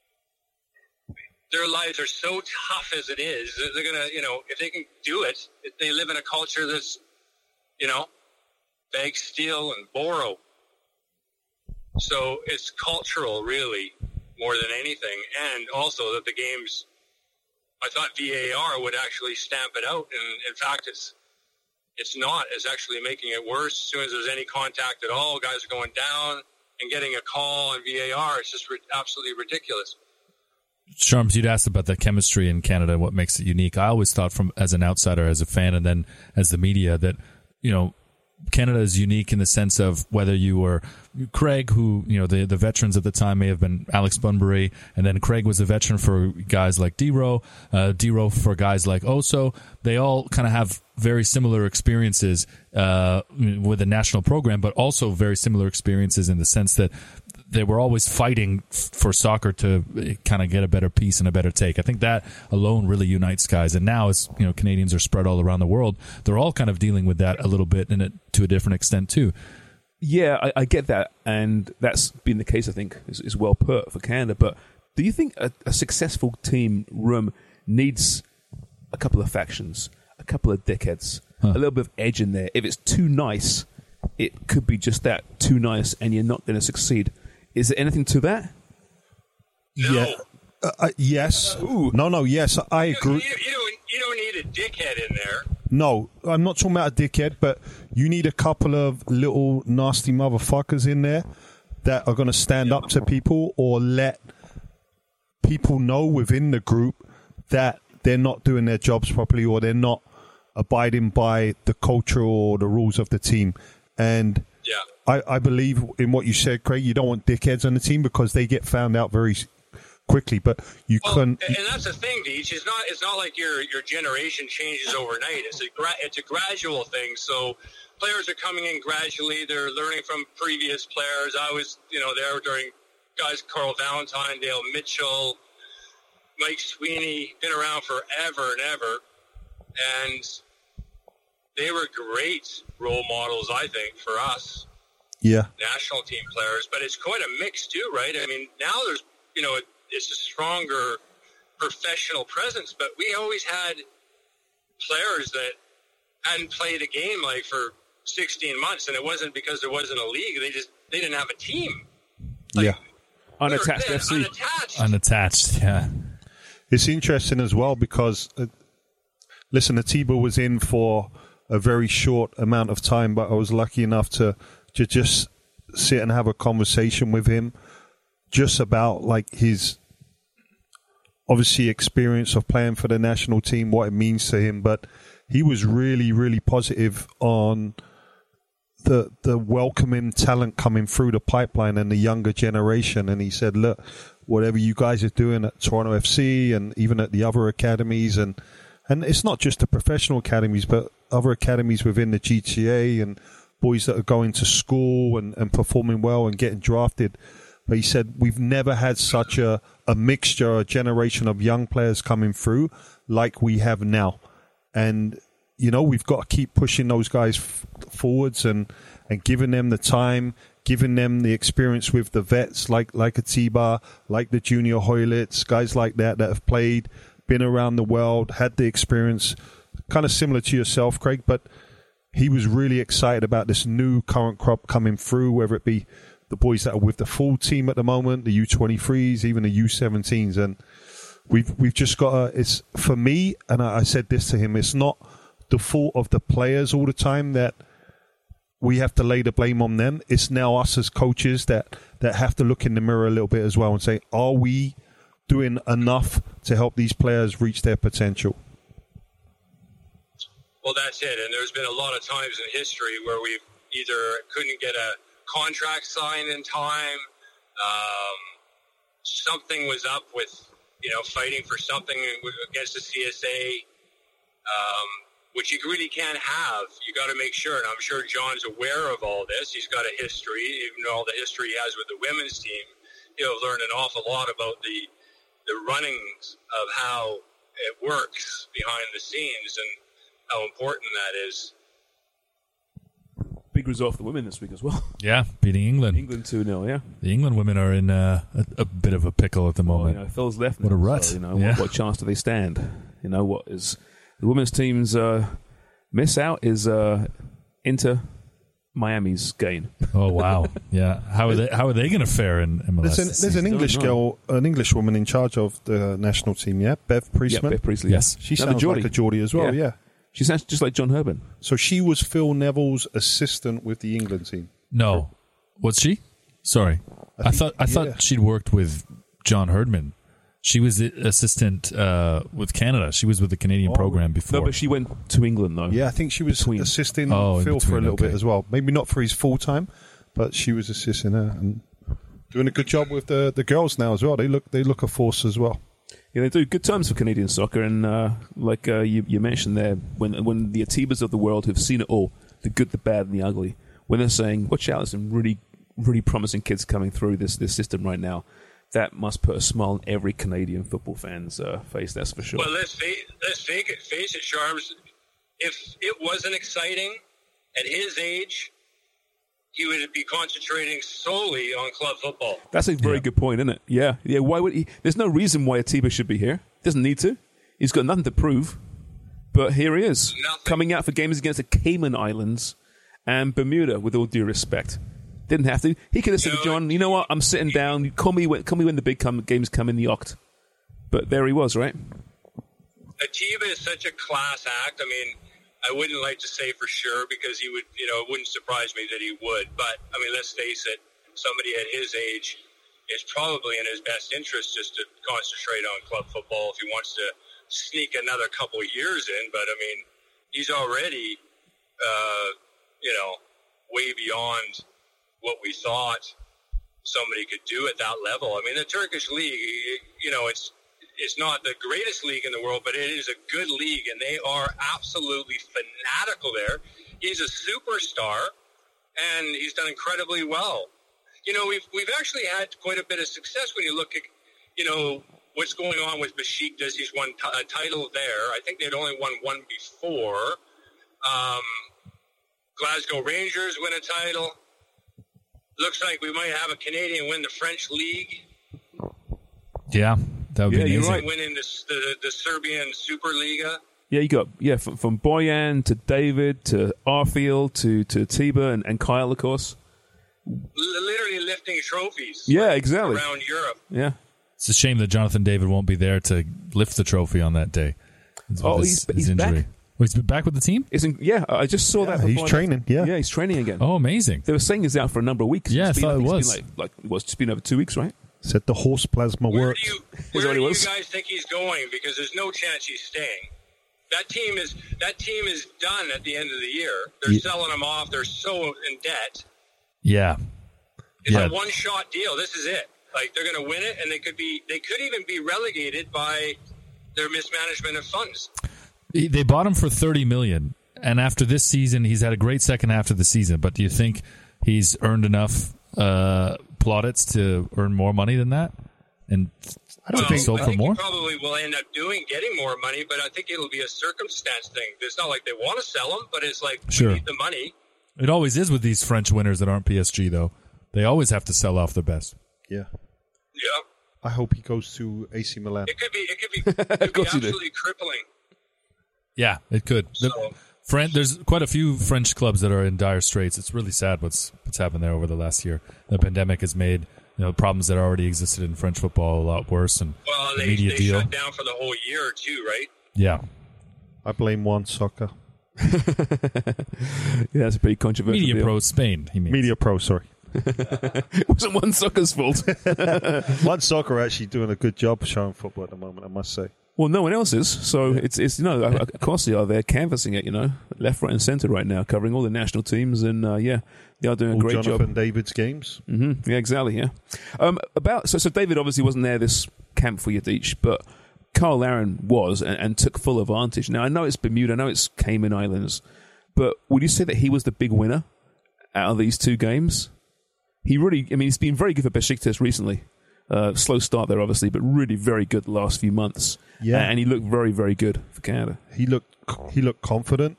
their lives are so tough as it is. They're going to, if they can do it, if they live in a culture that's, beg, steal, and borrow. So it's cultural, really, more than anything. And also that the games, I thought VAR would actually stamp it out. And in fact, it's not. It's actually making it worse. As soon as there's any contact at all, guys are going down and getting a call on VAR. It's just absolutely ridiculous. Sharms, you'd asked about the chemistry in Canada, what makes it unique. I always thought, as an outsider, as a fan, and then as the media, that, Canada is unique in the sense of whether you were Craig, who, the veterans at the time may have been Alex Bunbury, and then Craig was a veteran for guys like D-Row for guys like Oso. They all kind of have very similar experiences with the national program, but also very similar experiences in the sense that they were always fighting for soccer to kind of get a better piece and a better take. I think that alone really unites guys. And now, as Canadians are spread all around the world, they're all kind of dealing with that a little bit, and to a different extent too. Yeah, I get that, and that's been the case, I think, is well put for Canada. But do you think a successful team room needs a couple of factions, a couple of dickheads, a little bit of edge in there. If it's too nice, it could be just that, too nice, and you're not going to succeed. Is there anything to that? No. Yeah. Yes. No. Yes, I agree. You don't need a dickhead in there. No, I'm not talking about a dickhead, but you need a couple of little nasty motherfuckers in there that are going to stand up to people or let people know within the group that they're not doing their jobs properly or they're not abiding by the culture or the rules of the team. And I believe in what you said, Craig. You don't want dickheads on the team because they get found out very quickly, but you couldn't. And that's the thing, Deej. It's not like your generation changes overnight. It's a gradual thing. So players are coming in gradually. They're learning from previous players. I was there during guys Carl Valentine, Dale Mitchell, Mike Sweeney, been around forever and ever, and they were great role models, I think, for us. Yeah, national team players, but it's quite a mix too, right? I mean, now there's it's a stronger professional presence, but we always had players that hadn't played a game like for 16 months, and it wasn't because there wasn't a league. They didn't have a team. Unattached FC. Unattached, yeah. It's interesting as well because, listen, Atiba was in for a very short amount of time, but I was lucky enough to just sit and have a conversation with him just about like his obviously experience of playing for the national team, what it means to him. But he was really, really positive on the welcoming talent coming through the pipeline and the younger generation. And he said, look, whatever you guys are doing at Toronto FC and even at the other academies, and it's not just the professional academies, but other academies within the GTA and boys that are going to school and performing well and getting drafted. But he said, we've never had such a mixture, a generation of young players coming through like we have now. And, we've got to keep pushing those guys forwards and giving them the time, giving them the experience with the vets like Atiba, like the Junior Hoylitz, guys like that have played, been around the world, had the experience, kind of similar to yourself, Craig, but he was really excited about this new current crop coming through, whether it be the boys that are with the full team at the moment, the U23s, even the U17s. And we've just got it's for me, and I said this to him, it's not the fault of the players all the time that we have to lay the blame on them. It's now us as coaches that have to look in the mirror a little bit as well and say, are we doing enough to help these players reach their potential? Well, that's it. And there's been a lot of times in history where we've either couldn't get a contract signed in time, something was up with, fighting for something against the CSA, which you really can't have. You got to make sure, and I'm sure John's aware of all this. He's got a history, even all the history he has with the women's team. He'll learn an awful lot about the runnings of how it works behind the scenes and how important that is. Big result for the women this week as well. Yeah, beating England. England 2-0, yeah. The England women are in a bit of a pickle at the moment. Phil's left. What a rut. So, what chance do they stand? What is the women's team's miss out is Inter Miami's gain. Oh wow, yeah. How are they going to fare in MLS? There's an English girl, an English woman in charge of the national team. Yeah, Bev Priestman. Yeah, Bev Priestley. Yes, she sounds like a Geordie as well. Yeah. She sounds just like John Herban. So she was Phil Neville's assistant with the England team. No, was she? Sorry, I thought she'd worked with John Herdman. She was the assistant with Canada. She was with the Canadian program before. No, but she went to England, though. Yeah, I think she was assisting Phil for a little bit as well. Maybe not for his full time, but she was assisting her and doing a good job with the girls now as well. They look a force as well. Yeah, they do good times for Canadian soccer, and like you mentioned there, when the Atibas of the world have seen it all, the good, the bad, and the ugly, when they're saying, watch out, there's some really, really promising kids coming through this system right now, that must put a smile on every Canadian football fan's face, that's for sure. Well, let's face it, Sharms, if it wasn't exciting at his age, he would be concentrating solely on club football. That's a very good point, isn't it? Yeah. Why would he? There's no reason why Atiba should be here. Doesn't need to. He's got nothing to prove. But here he is, Nothing. coming out for games against the Cayman Islands and Bermuda, with all due respect. Didn't have to. He could have said to John, you know what, I'm sitting down. Call me when the big games come in the Oct. But there he was, right? Atiba is such a class act. I mean, I wouldn't like to say for sure because he would, it wouldn't surprise me that he would. But, I mean, let's face it, somebody at his age is probably in his best interest just to concentrate on club football if he wants to sneak another couple of years in. But, I mean, he's already, way beyond what we thought somebody could do at that level. I mean, the Turkish league, it's not the greatest league in the world, but it is a good league, and they are absolutely fanatical there. He's a superstar, and he's done incredibly well. We've actually had quite a bit of success when you look at, what's going on with Besiktas. He's won a title there. I think they'd only won one before. Glasgow Rangers win a title. Looks like we might have a Canadian win the French league. Yeah, that would be amazing. You're right. Winning the Serbian Superliga. Yeah, you got from Boyan to David to Arfield to Tiba and Kyle, of course. Literally lifting trophies. Yeah, exactly. Around Europe. Yeah. It's a shame that Jonathan David won't be there to lift the trophy on that day. He's injury. back. Oh, he's back with the team? I just saw that. He's training. Yeah, he's training again. Oh, amazing. They were saying he's out for a number of weeks. Yeah, I thought it was. It's been over 2 weeks, right? Said the horse plasma Where works. do you guys think he's going? Because there's no chance he's staying. That team is done at the end of the year. They're selling him off. They're so in debt. Yeah. It's a one-shot deal. This is it. Like, they're going to win it, and they could even be relegated by their mismanagement of funds. They bought him for $30 million, and after this season, he's had a great second half of the season. But do you think he's earned enough plaudits to earn more money than that? And I think for more? He probably will end up getting more money, but I think it'll be a circumstance thing. It's not like they want to sell him, but it's like we need the money. It always is with these French winners that aren't PSG, though. They always have to sell off their best. Yeah. Yeah. I hope he goes to AC Milan. It could be absolutely crippling. Yeah, it could. There's quite a few French clubs that are in dire straits. It's really sad what's happened there over the last year. The pandemic has made problems that already existed in French football a lot worse. And they media deal. shut down for the whole year too, right? Yeah. I blame One Soccer. That's a pretty controversial Media deal. Pro Spain, he means. Media Pro, sorry. It wasn't One Soccer's fault. One Soccer are actually doing a good job showing football at the moment, I must say. Well, no one else is. So it's of course they are there canvassing it, left, right, and centre right now, covering all the national teams, and they are doing a great job. Jonathan David's games. Mm-hmm. Yeah, exactly. Yeah. So David obviously wasn't there this camp for Yadich, but Carl Aaron was and took full advantage. Now I know it's Bermuda, I know it's Cayman Islands, but would you say that he was the big winner out of these two games? He's been very good for Besiktas recently. Slow start there, obviously, but really very good the last few months. Yeah, and he looked very, very good for Canada. He looked confident.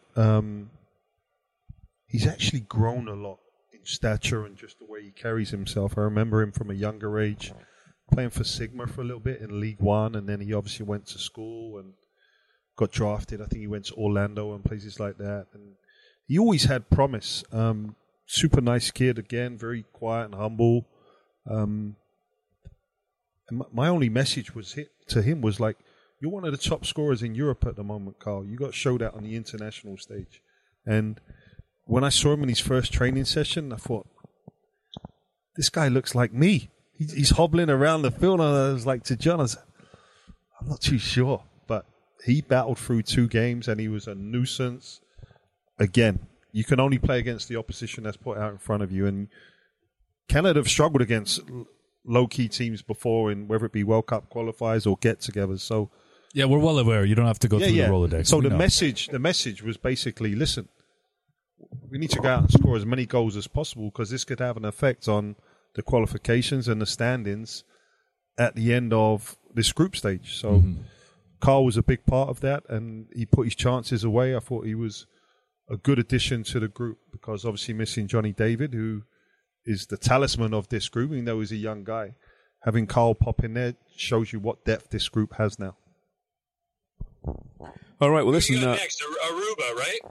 He's actually grown a lot in stature and just the way he carries himself. I remember him from a younger age playing for Sigma for a little bit in League One, and then he obviously went to school and got drafted. I think he went to Orlando and places like that. And he always had promise. Super nice kid, again, very quiet and humble. And my only message to him was like, you're one of the top scorers in Europe at the moment, Carl. You got showed out on the international stage. And when I saw him in his first training session, I thought, this guy looks like me. He's hobbling around the field. And I was like to John, I'm not too sure. But he battled through 2 games and he was a nuisance. Again, you can only play against the opposition that's put out in front of you. And Canada have struggled against low-key teams before, in whether it be World Cup qualifiers or get-togethers. So, yeah, we're well aware. You don't have to go through the Rolodex. So the message was basically, listen, we need to go out and score as many goals as possible because this could have an effect on the qualifications and the standings at the end of this group stage. So Carl was a big part of that, and he put his chances away. I thought he was a good addition to the group because obviously missing Johnny David, who is the talisman of this group, even though he's a young guy. Having Carl pop in there shows you what depth this group has now. All right, well, listen. You got next, Aruba, right?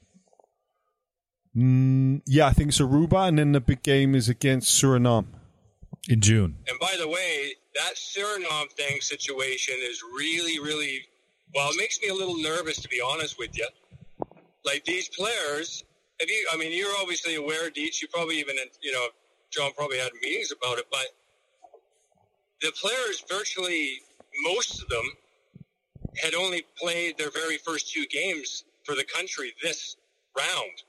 Yeah, I think it's Aruba, and then the big game is against Suriname in June. And by the way, that Suriname situation is really, really, well, it makes me a little nervous, to be honest with you. Like, these players, you're obviously aware, Deets, you probably even, John probably had meetings about it, but the players, virtually most of them, had only played their very first 2 games for the country this round.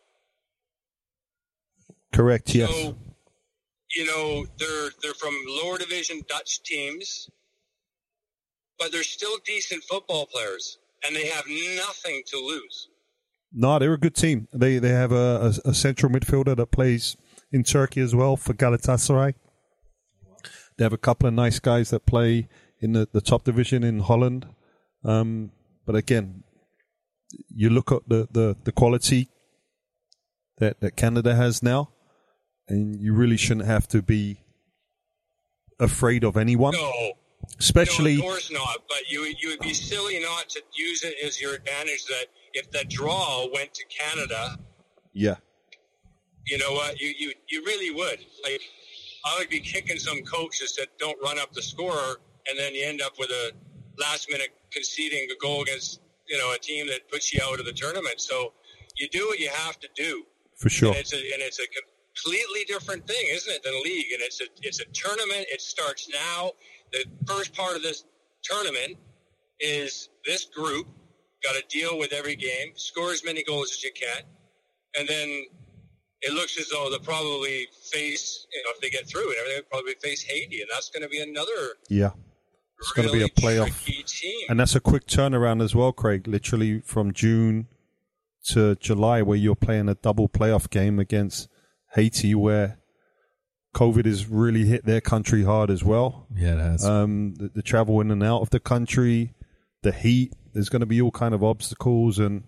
Correct, yes. So, they're from lower division Dutch teams, but they're still decent football players, and they have nothing to lose. No, they're a good team. They have a central midfielder that plays in Turkey as well for Galatasaray. They have a couple of nice guys that play in the top division in Holland. But again, you look at the quality that Canada has now, and you really shouldn't have to be afraid of anyone. No. Especially, no, of course not. But you would be silly not to use it as your advantage that if the draw went to Canada, yeah, you know what, you really would. Like, I would be kicking some coach that said don't run up the score, and then you end up with a last minute conceding a goal against a team that puts you out of the tournament. So you do what you have to do for sure. And it's a completely different thing, isn't it, than a league? And it's a tournament. It starts now. The first part of this tournament is this group got to deal with every game, score as many goals as you can, and then it looks as though they'll probably face, if they get through and everything, they'll probably face Haiti, and that's going to be another it's going to be a playoff team. And that's a quick turnaround as well, Craig, literally from June to July, where you're playing a double playoff game against Haiti, where COVID has really hit their country hard as well. Yeah, it has. The travel in and out of the country, the heat, there's going to be all kind of obstacles and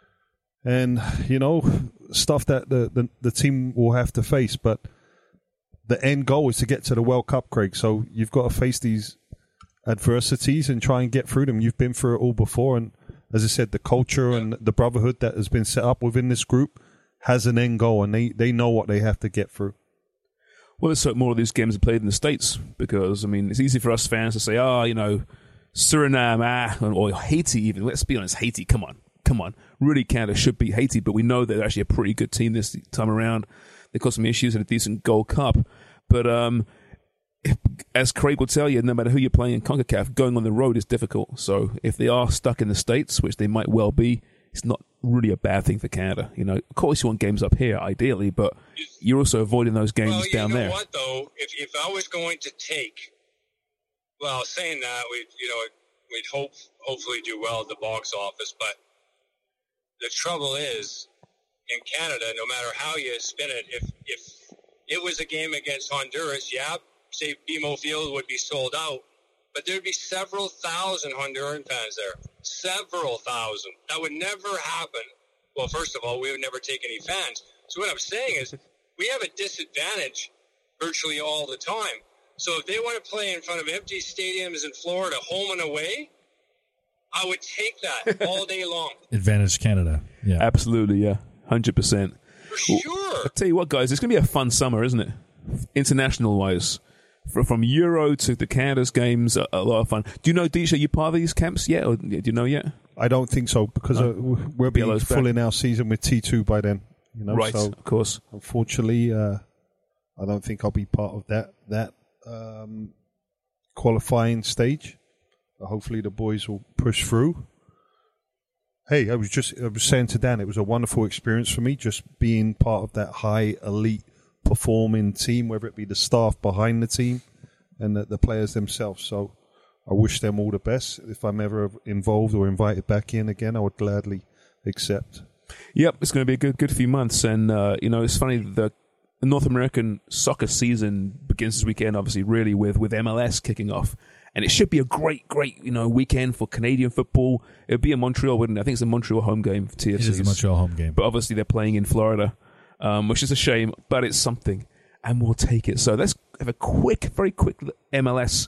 stuff that the team will have to face. But the end goal is to get to the World Cup, Craig. So you've got to face these adversities and try and get through them. You've been through it all before. And as I said, the culture and the brotherhood that has been set up within this group has an end goal, and they know what they have to get through. Well, let's hope more of these games are played in the States, because, it's easy for us fans to say, Suriname, or Haiti even. Let's be honest, Haiti, come on. Really, Canada should beat Haiti, but we know they're actually a pretty good team this time around. They caused some issues in a decent Gold Cup. But as Craig will tell you, no matter who you're playing in CONCACAF, going on the road is difficult. So if they are stuck in the States, which they might well be, it's not really a bad thing for Canada. Of course you want games up here, ideally, but you're also avoiding those games down there. Well, you know what, though? If I was going to take, saying that, we'd hopefully do well at the box office, but the trouble is, in Canada, no matter how you spin it, if it was a game against Honduras, say BMO Field would be sold out, but there'd be several thousand Honduran fans there. Several thousand. That would never happen. Well, first of all, we would never take any fans. So what I'm saying is we have a disadvantage virtually all the time. So if they want to play in front of empty stadiums in Florida, home and away, I would take that all day long. Advantage Canada. Yeah. Absolutely, yeah. 100%. For sure. I'll tell you what, guys, it's going to be a fun summer, isn't it? International-wise. From Euro to the Canada's games, a lot of fun. Do you know, Deesh, are you part of these camps yet? Or do you know yet? I don't think so, because we'll be full in our season with T2 by then. Right, so of course. Unfortunately, I don't think I'll be part of that qualifying stage. But hopefully the boys will push through. Hey, I was saying to Dan, it was a wonderful experience for me just being part of that high elite performing team, whether it be the staff behind the team and the players themselves. So I wish them all the best. If I'm ever involved or invited back in again, I would gladly accept. Yep, it's going to be a good few months. And, it's funny, the North American soccer season begins this weekend, obviously, really with MLS kicking off. And it should be a great, weekend for Canadian football. It would be in Montreal, wouldn't it? I think it's a Montreal home game for TFC. It is a Montreal home game. But obviously they're playing in Florida, which is a shame, but it's something. And we'll take it. So let's have a very quick MLS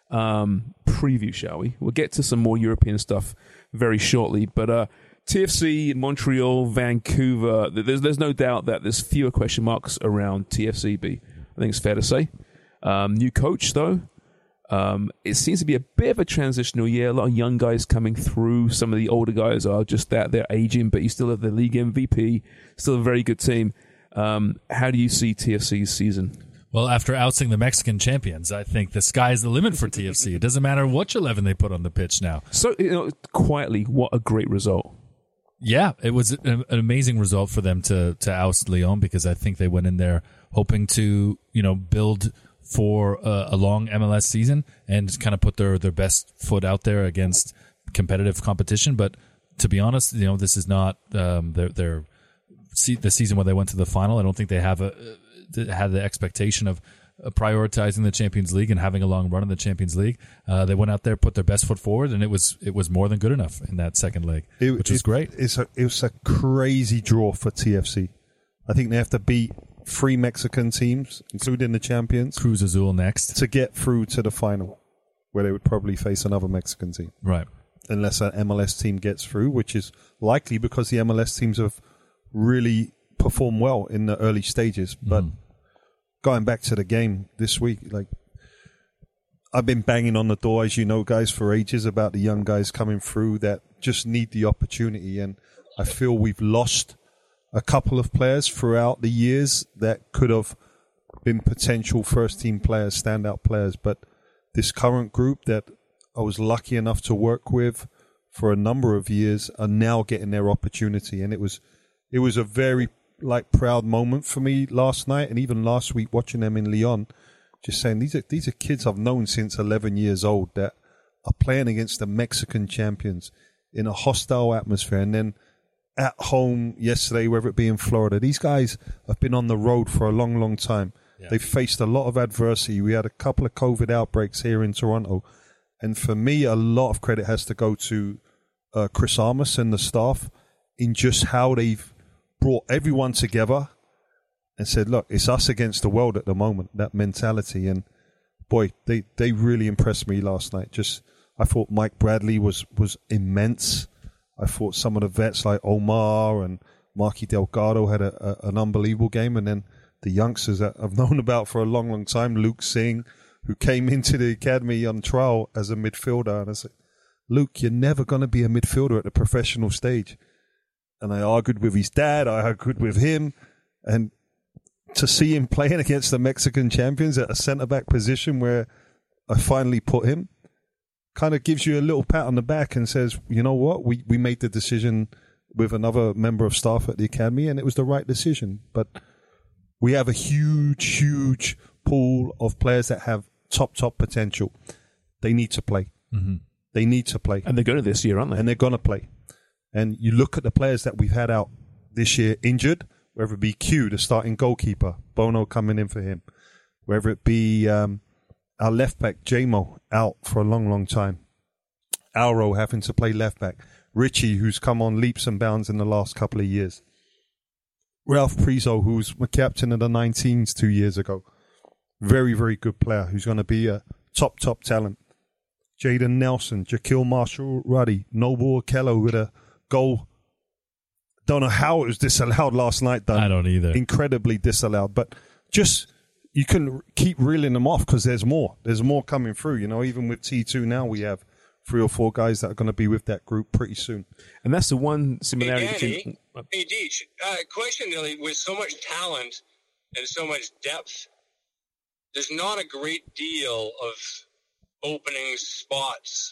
preview, shall we? We'll get to some more European stuff very shortly, but TFC, Montreal, Vancouver, there's no doubt that there's fewer question marks around TFCB. I think it's fair to say. New coach, though. It seems to be a bit of a transitional year. A lot of young guys coming through. Some of the older guys are just that. They're aging, but you still have the league MVP. Still a very good team. How do you see TFC's season? Well, after ousting the Mexican champions, I think the sky's the limit for TFC. It doesn't matter which 11 they put on the pitch now. So, quietly, what a great result. Yeah, it was an amazing result for them to oust Lyon, because I think they went in there hoping to, build for a long MLS season and kind of put their best foot out there against competitive competition. But to be honest, this is not the season where they went to the final. I don't think they had the expectation of prioritizing the Champions League and having a long run in the Champions League. They went out there, put their best foot forward, and it was more than good enough in that second leg, which was great. It was a crazy draw for TFC. I think they have to beat 3 Mexican teams, including the champions, Cruz Azul next, to get through to the final, where they would probably face another Mexican team. Right. Unless an MLS team gets through, which is likely because the MLS teams have really performed well in the early stages. But going back to the game this week, I've been banging on the door, as you know, guys, for ages about the young guys coming through that just need the opportunity. And I feel we've lost a couple of players throughout the years that could have been potential first-team players, standout players. But this current group that I was lucky enough to work with for a number of years are now getting their opportunity. And it was a very proud moment for me last night and even last week watching them in Lyon, just saying these are kids I've known since 11 years old that are playing against the Mexican champions in a hostile atmosphere. And then at home yesterday, whether it be in Florida, these guys have been on the road for a long, long time. Yeah. They've faced a lot of adversity. We had a couple of COVID outbreaks here in Toronto. And for me, a lot of credit has to go to Chris Armas and the staff in just how they've brought everyone together and said, look, it's us against the world at the moment, that mentality. And boy, they really impressed me last night. I thought Mike Bradley was immense. I thought some of the vets like Omar and Marky Delgado had an unbelievable game. And then the youngsters that I've known about for a long, long time, Luke Singh, who came into the academy on trial as a midfielder. And I said, Luke, you're never going to be a midfielder at the professional stage. And I argued with his dad. I argued with him. And to see him playing against the Mexican champions at a centre-back position where I finally put him kind of gives you a little pat on the back and says, you know what, we made the decision with another member of staff at the academy and it was the right decision. But we have a huge, huge pool of players that have top potential. They need to play. Mm-hmm. They need to play. And they're going to this year, aren't they? And they're going to play. And you look at the players that we've had out this year injured, whether it be Q, the starting goalkeeper, Bono coming in for him, whether it be our left back, Jamo, out for a long, long time. Alro having to play left back. Richie, who's come on leaps and bounds in the last couple of years. Ralph Priso, who's my captain of the 19s 2 years ago. Very, very good player who's going to be a top talent. Jaden Nelson, Jaquil Marshall-Ruddy, Noble Okello with a goal. Don't know how it was disallowed last night, though. I don't either. Incredibly disallowed. But just, you can keep reeling them off because there's more. There's more coming through. You know, even with T2 now, we have 3 or 4 guys that are going to be with that group pretty soon. And that's the one similarity between... Hey, Deech, question really, with so much talent and so much depth, there's not a great deal of opening spots.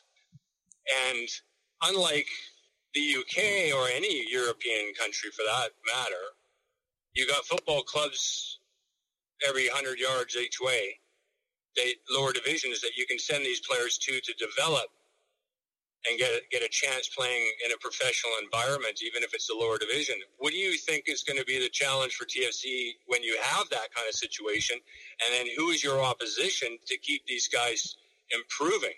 And unlike the UK or any European country for that matter, you got football clubs every 100 yards each way. Lower divisions that you can send these players to develop and get a chance playing in a professional environment, even if it's the lower division. What do you think is going to be the challenge for TFC when you have that kind of situation? And then who is your opposition to keep these guys improving?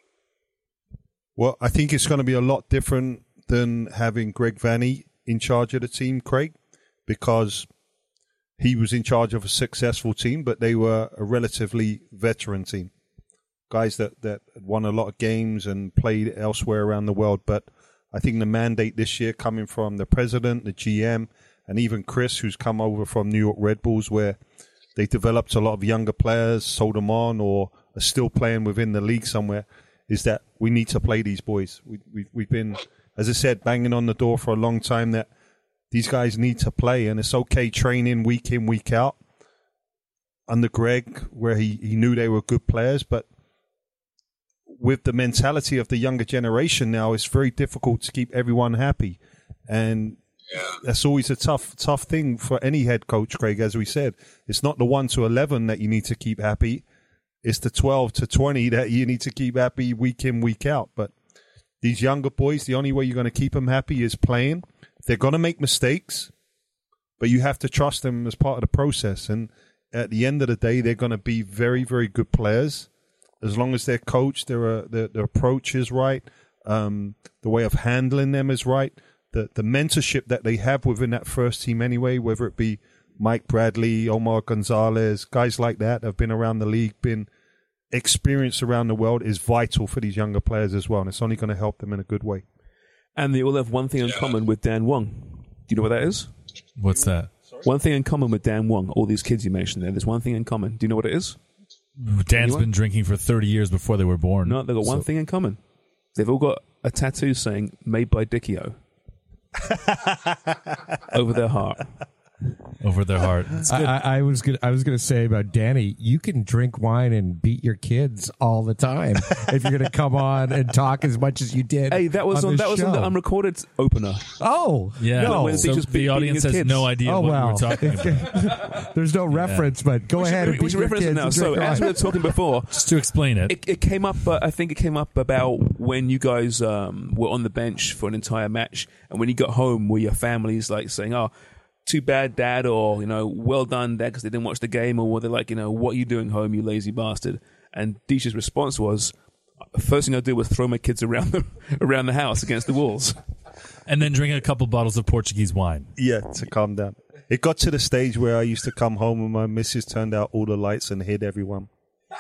Well, I think it's going to be a lot different than having Greg Vanney in charge of the team, Craig, because he was in charge of a successful team, but they were a relatively veteran team. guys that won a lot of games and played elsewhere around the world. But I think the mandate this year coming from the president, the GM, and even Chris, who's come over from New York Red Bulls, where they developed a lot of younger players, sold them on, or are still playing within the league somewhere, is that we need to play these boys. We've been, as I said, banging on the door for a long time that these guys need to play, and it's okay training week in, week out. Under Greg, where he knew they were good players, but with the mentality of the younger generation now, it's very difficult to keep everyone happy. And that's always a tough thing for any head coach, Craig, as we said. It's not the 1 to 11 that you need to keep happy. It's the 12 to 20 that you need to keep happy week in, week out. But these younger boys, the only way you're going to keep them happy is playing. They're going to make mistakes, but you have to trust them as part of the process. And at the end of the day, they're going to be very, very good players. As long as they're coached, their approach is right, the way of handling them is right, the mentorship that they have within that first team anyway, whether it be Mike Bradley, Omar Gonzalez, guys like that have been around the league, been experienced around the world, is vital for these younger players as well, and it's only going to help them in a good way. And they all have one thing in common with Dan Wong. Do you know what that is? What's that? One thing in common with Dan Wong, all these kids you mentioned there's one thing in common. Do you know what it is? Dan's been drinking for 30 years before they were born. No, they've got one thing in common. They've all got a tattoo saying, made by Dickie-O. Over their heart. Over their heart. I was gonna say about Danny, you can drink wine and beat your kids all the time if you're gonna come on and talk as much as you did. Hey, that was on the unrecorded opener. Oh, yeah. No. So the audience has no idea what we're talking about. There's no reference, but go ahead and beat your kids. Now. So as we were talking before, just to explain it came up. I think it came up about when you guys were on the bench for an entire match, and when you got home, were your families like saying, "Oh, too bad, Dad," or, well done, Dad, because they didn't watch the game, or were they like, what are you doing home, you lazy bastard? And Deish's response was, first thing I do was throw my kids around the house against the walls. And then drink a couple bottles of Portuguese wine. Yeah, to calm down. It got to the stage where I used to come home and my missus turned out all the lights and hid everyone.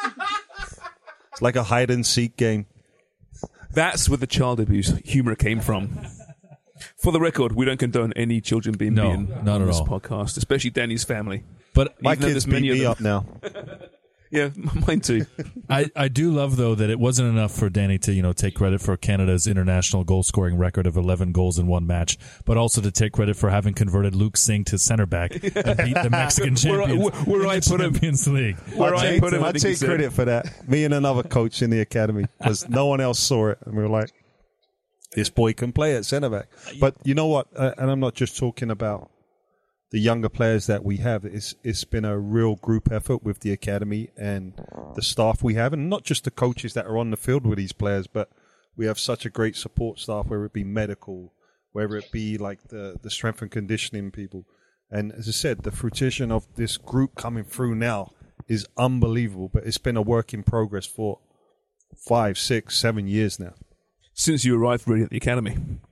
It's like a hide and seek game. That's where the child abuse humor came from. For the record, we don't condone any children being beaten on this podcast, especially Danny's family. But my kids beat me up now. Yeah, mine too. I do love, though, that it wasn't enough for Danny to, take credit for Canada's international goal-scoring record of 11 goals in one match, but also to take credit for having converted Luke Singh to center back and beat the Mexican champions in the Champions League. I take credit for that. Me and another coach in the academy, because no one else saw it, and we were like, this boy can play at centre back. But you know what? And I'm not just talking about the younger players that we have. It's been a real group effort with the academy and the staff we have, and not just the coaches that are on the field with these players, but we have such a great support staff, whether it be medical, whether it be like the strength and conditioning people. And as I said, the fruition of this group coming through now is unbelievable, but it's been a work in progress for 5, 6, 7 years now. Since you arrived really at the academy.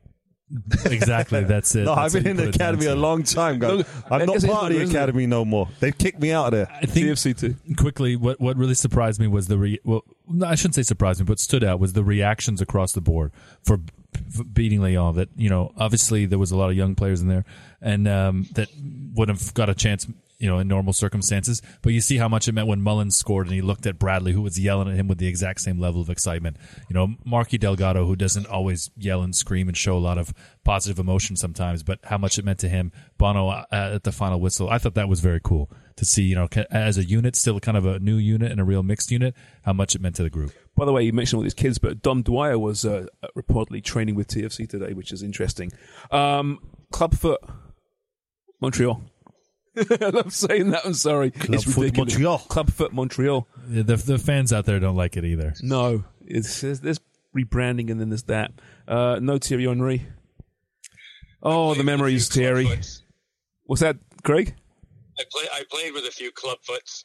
Exactly, that's it. No, I've been in the academy a long time, guys. I'm not part of the academy no more. They've kicked me out of there. I think CFC too. Quickly, what really surprised me was I shouldn't say surprised me, but stood out was the reactions across the board for beating Leon. That, obviously there was a lot of young players in there, and that would have got a chance, in normal circumstances. But you see how much it meant when Mullins scored and he looked at Bradley, who was yelling at him with the exact same level of excitement. Marky Delgado, who doesn't always yell and scream and show a lot of positive emotion sometimes, but how much it meant to him. Bono at the final whistle. I thought that was very cool to see, as a unit, still kind of a new unit and a real mixed unit, how much it meant to the group. By the way, you mentioned all these kids, but Dom Dwyer was reportedly training with TFC today, which is interesting. Clubfoot Montreal. I love saying that. I'm sorry. Clubfoot Montreal. Clubfoot Montreal. Yeah, the fans out there don't like it either. No. There's rebranding and then there's that. No Thierry Henry. Oh, the memories, Thierry. What's that, Craig? I played with a few clubfoots.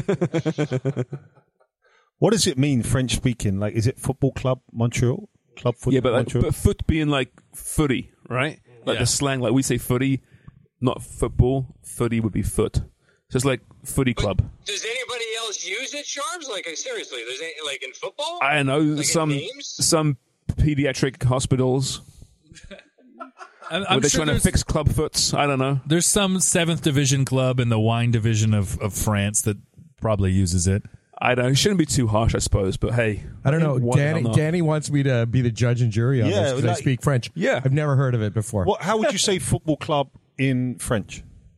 What does it mean, French speaking? Like, is it Football Club Montreal? Club Foot Montreal? But foot being like footy, right? Like the slang, like we say footy, not football. Footy would be foot. So it's like footy club. Does anybody else else use it, Sharps? Like, seriously, there's like in football? I don't know, Like some pediatric hospitals. I'm Were they sure trying to fix club foots? I don't know. There's some 7th division club in the wine division of France that probably uses it. I don't know. It shouldn't be too harsh, I suppose, but hey. I don't know. What the hell not? Danny wants me to be the judge and jury on this because I speak French. Yeah. I've never heard of it before. How would you say football club in French?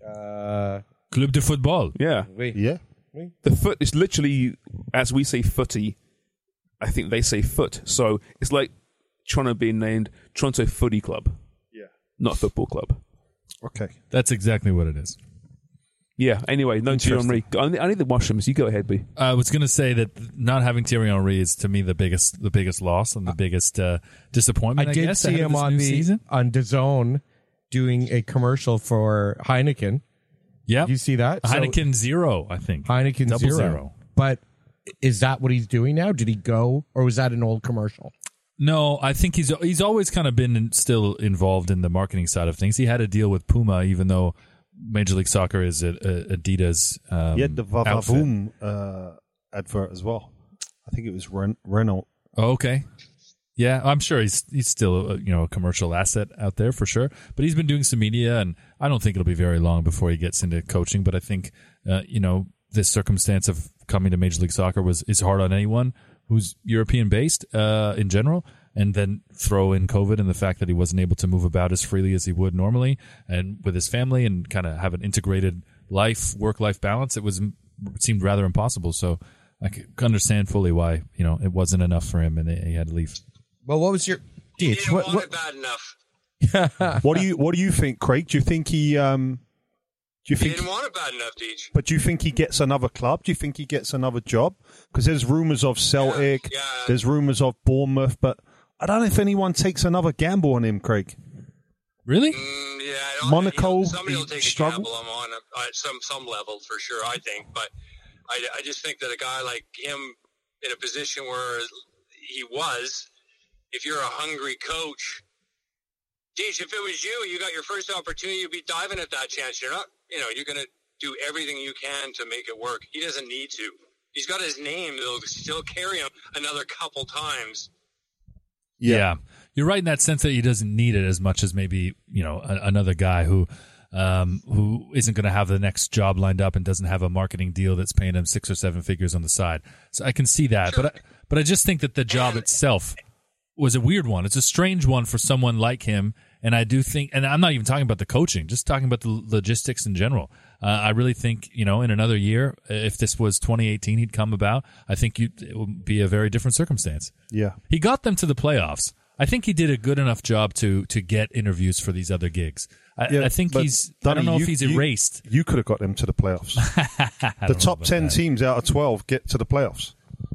Club de football. Yeah. Yeah. The foot is literally, as we say footy, I think they say foot. So it's like Toronto being named Toronto Footy Club. Yeah. Not football club. Okay. That's exactly what it is. Yeah, anyway, no Thierry Henry. I need the washrooms. You go ahead, B. I was going to say that not having Thierry Henry is, to me, the biggest loss and the biggest disappointment, I did guess, see ahead of him this on new season. on DAZN doing a commercial for Heineken. Yeah. Did you see that? Heineken Zero, I think. Heineken Double Zero. But is that what he's doing now? Did he go, or was that an old commercial? No, I think he's always kind of been still involved in the marketing side of things. He had a deal with Puma, even though Major League Soccer is Adidas. He had the Vavavoom advert as well. I think it was Renault. Oh, okay. Yeah, I'm sure he's still a commercial asset out there for sure. But he's been doing some media, and I don't think it'll be very long before he gets into coaching. But I think this circumstance of coming to Major League Soccer is hard on anyone who's European based in general. And then throw in COVID and the fact that he wasn't able to move about as freely as he would normally, and with his family, and kind of have an integrated work-life balance. It seemed rather impossible. So I could understand fully why it wasn't enough for him, and he had to leave. Well, what was your? He didn't want it bad enough. What do you think, Craig? Do you think he? He didn't want it bad enough, Deej. But do you think he gets another club? Do you think he gets another job? Because there's rumours of Celtic. Yeah. There's rumours of Bournemouth, but I don't know if anyone takes another gamble on him, Craig. Really? Yeah, I don't, Monaco, somebody will take struggle? a gamble on at some level for sure, I think. But I just think that a guy like him in a position where he was, if you're a hungry coach, geez, if it was you got your first opportunity, you'd be diving at that chance. You're not, you're going to do everything you can to make it work. He doesn't need to. He's got his name. They'll still carry him another couple times. Yeah. You're right in that sense that he doesn't need it as much as maybe another guy who isn't going to have the next job lined up and doesn't have a marketing deal that's paying him 6 or 7 figures on the side. So I can see that, Sure. but I just think that the job itself was a weird one. It's a strange one for someone like him, and I do think, and I'm not even talking about the coaching, just talking about the logistics in general. I really think in another year, if this was 2018, he'd come about. I think it would be a very different circumstance. Yeah, he got them to the playoffs. I think he did a good enough job to get interviews for these other gigs. I think he's. I don't know if he's erased. You could have got them to the playoffs. The top 10 teams out of 12 get to the playoffs.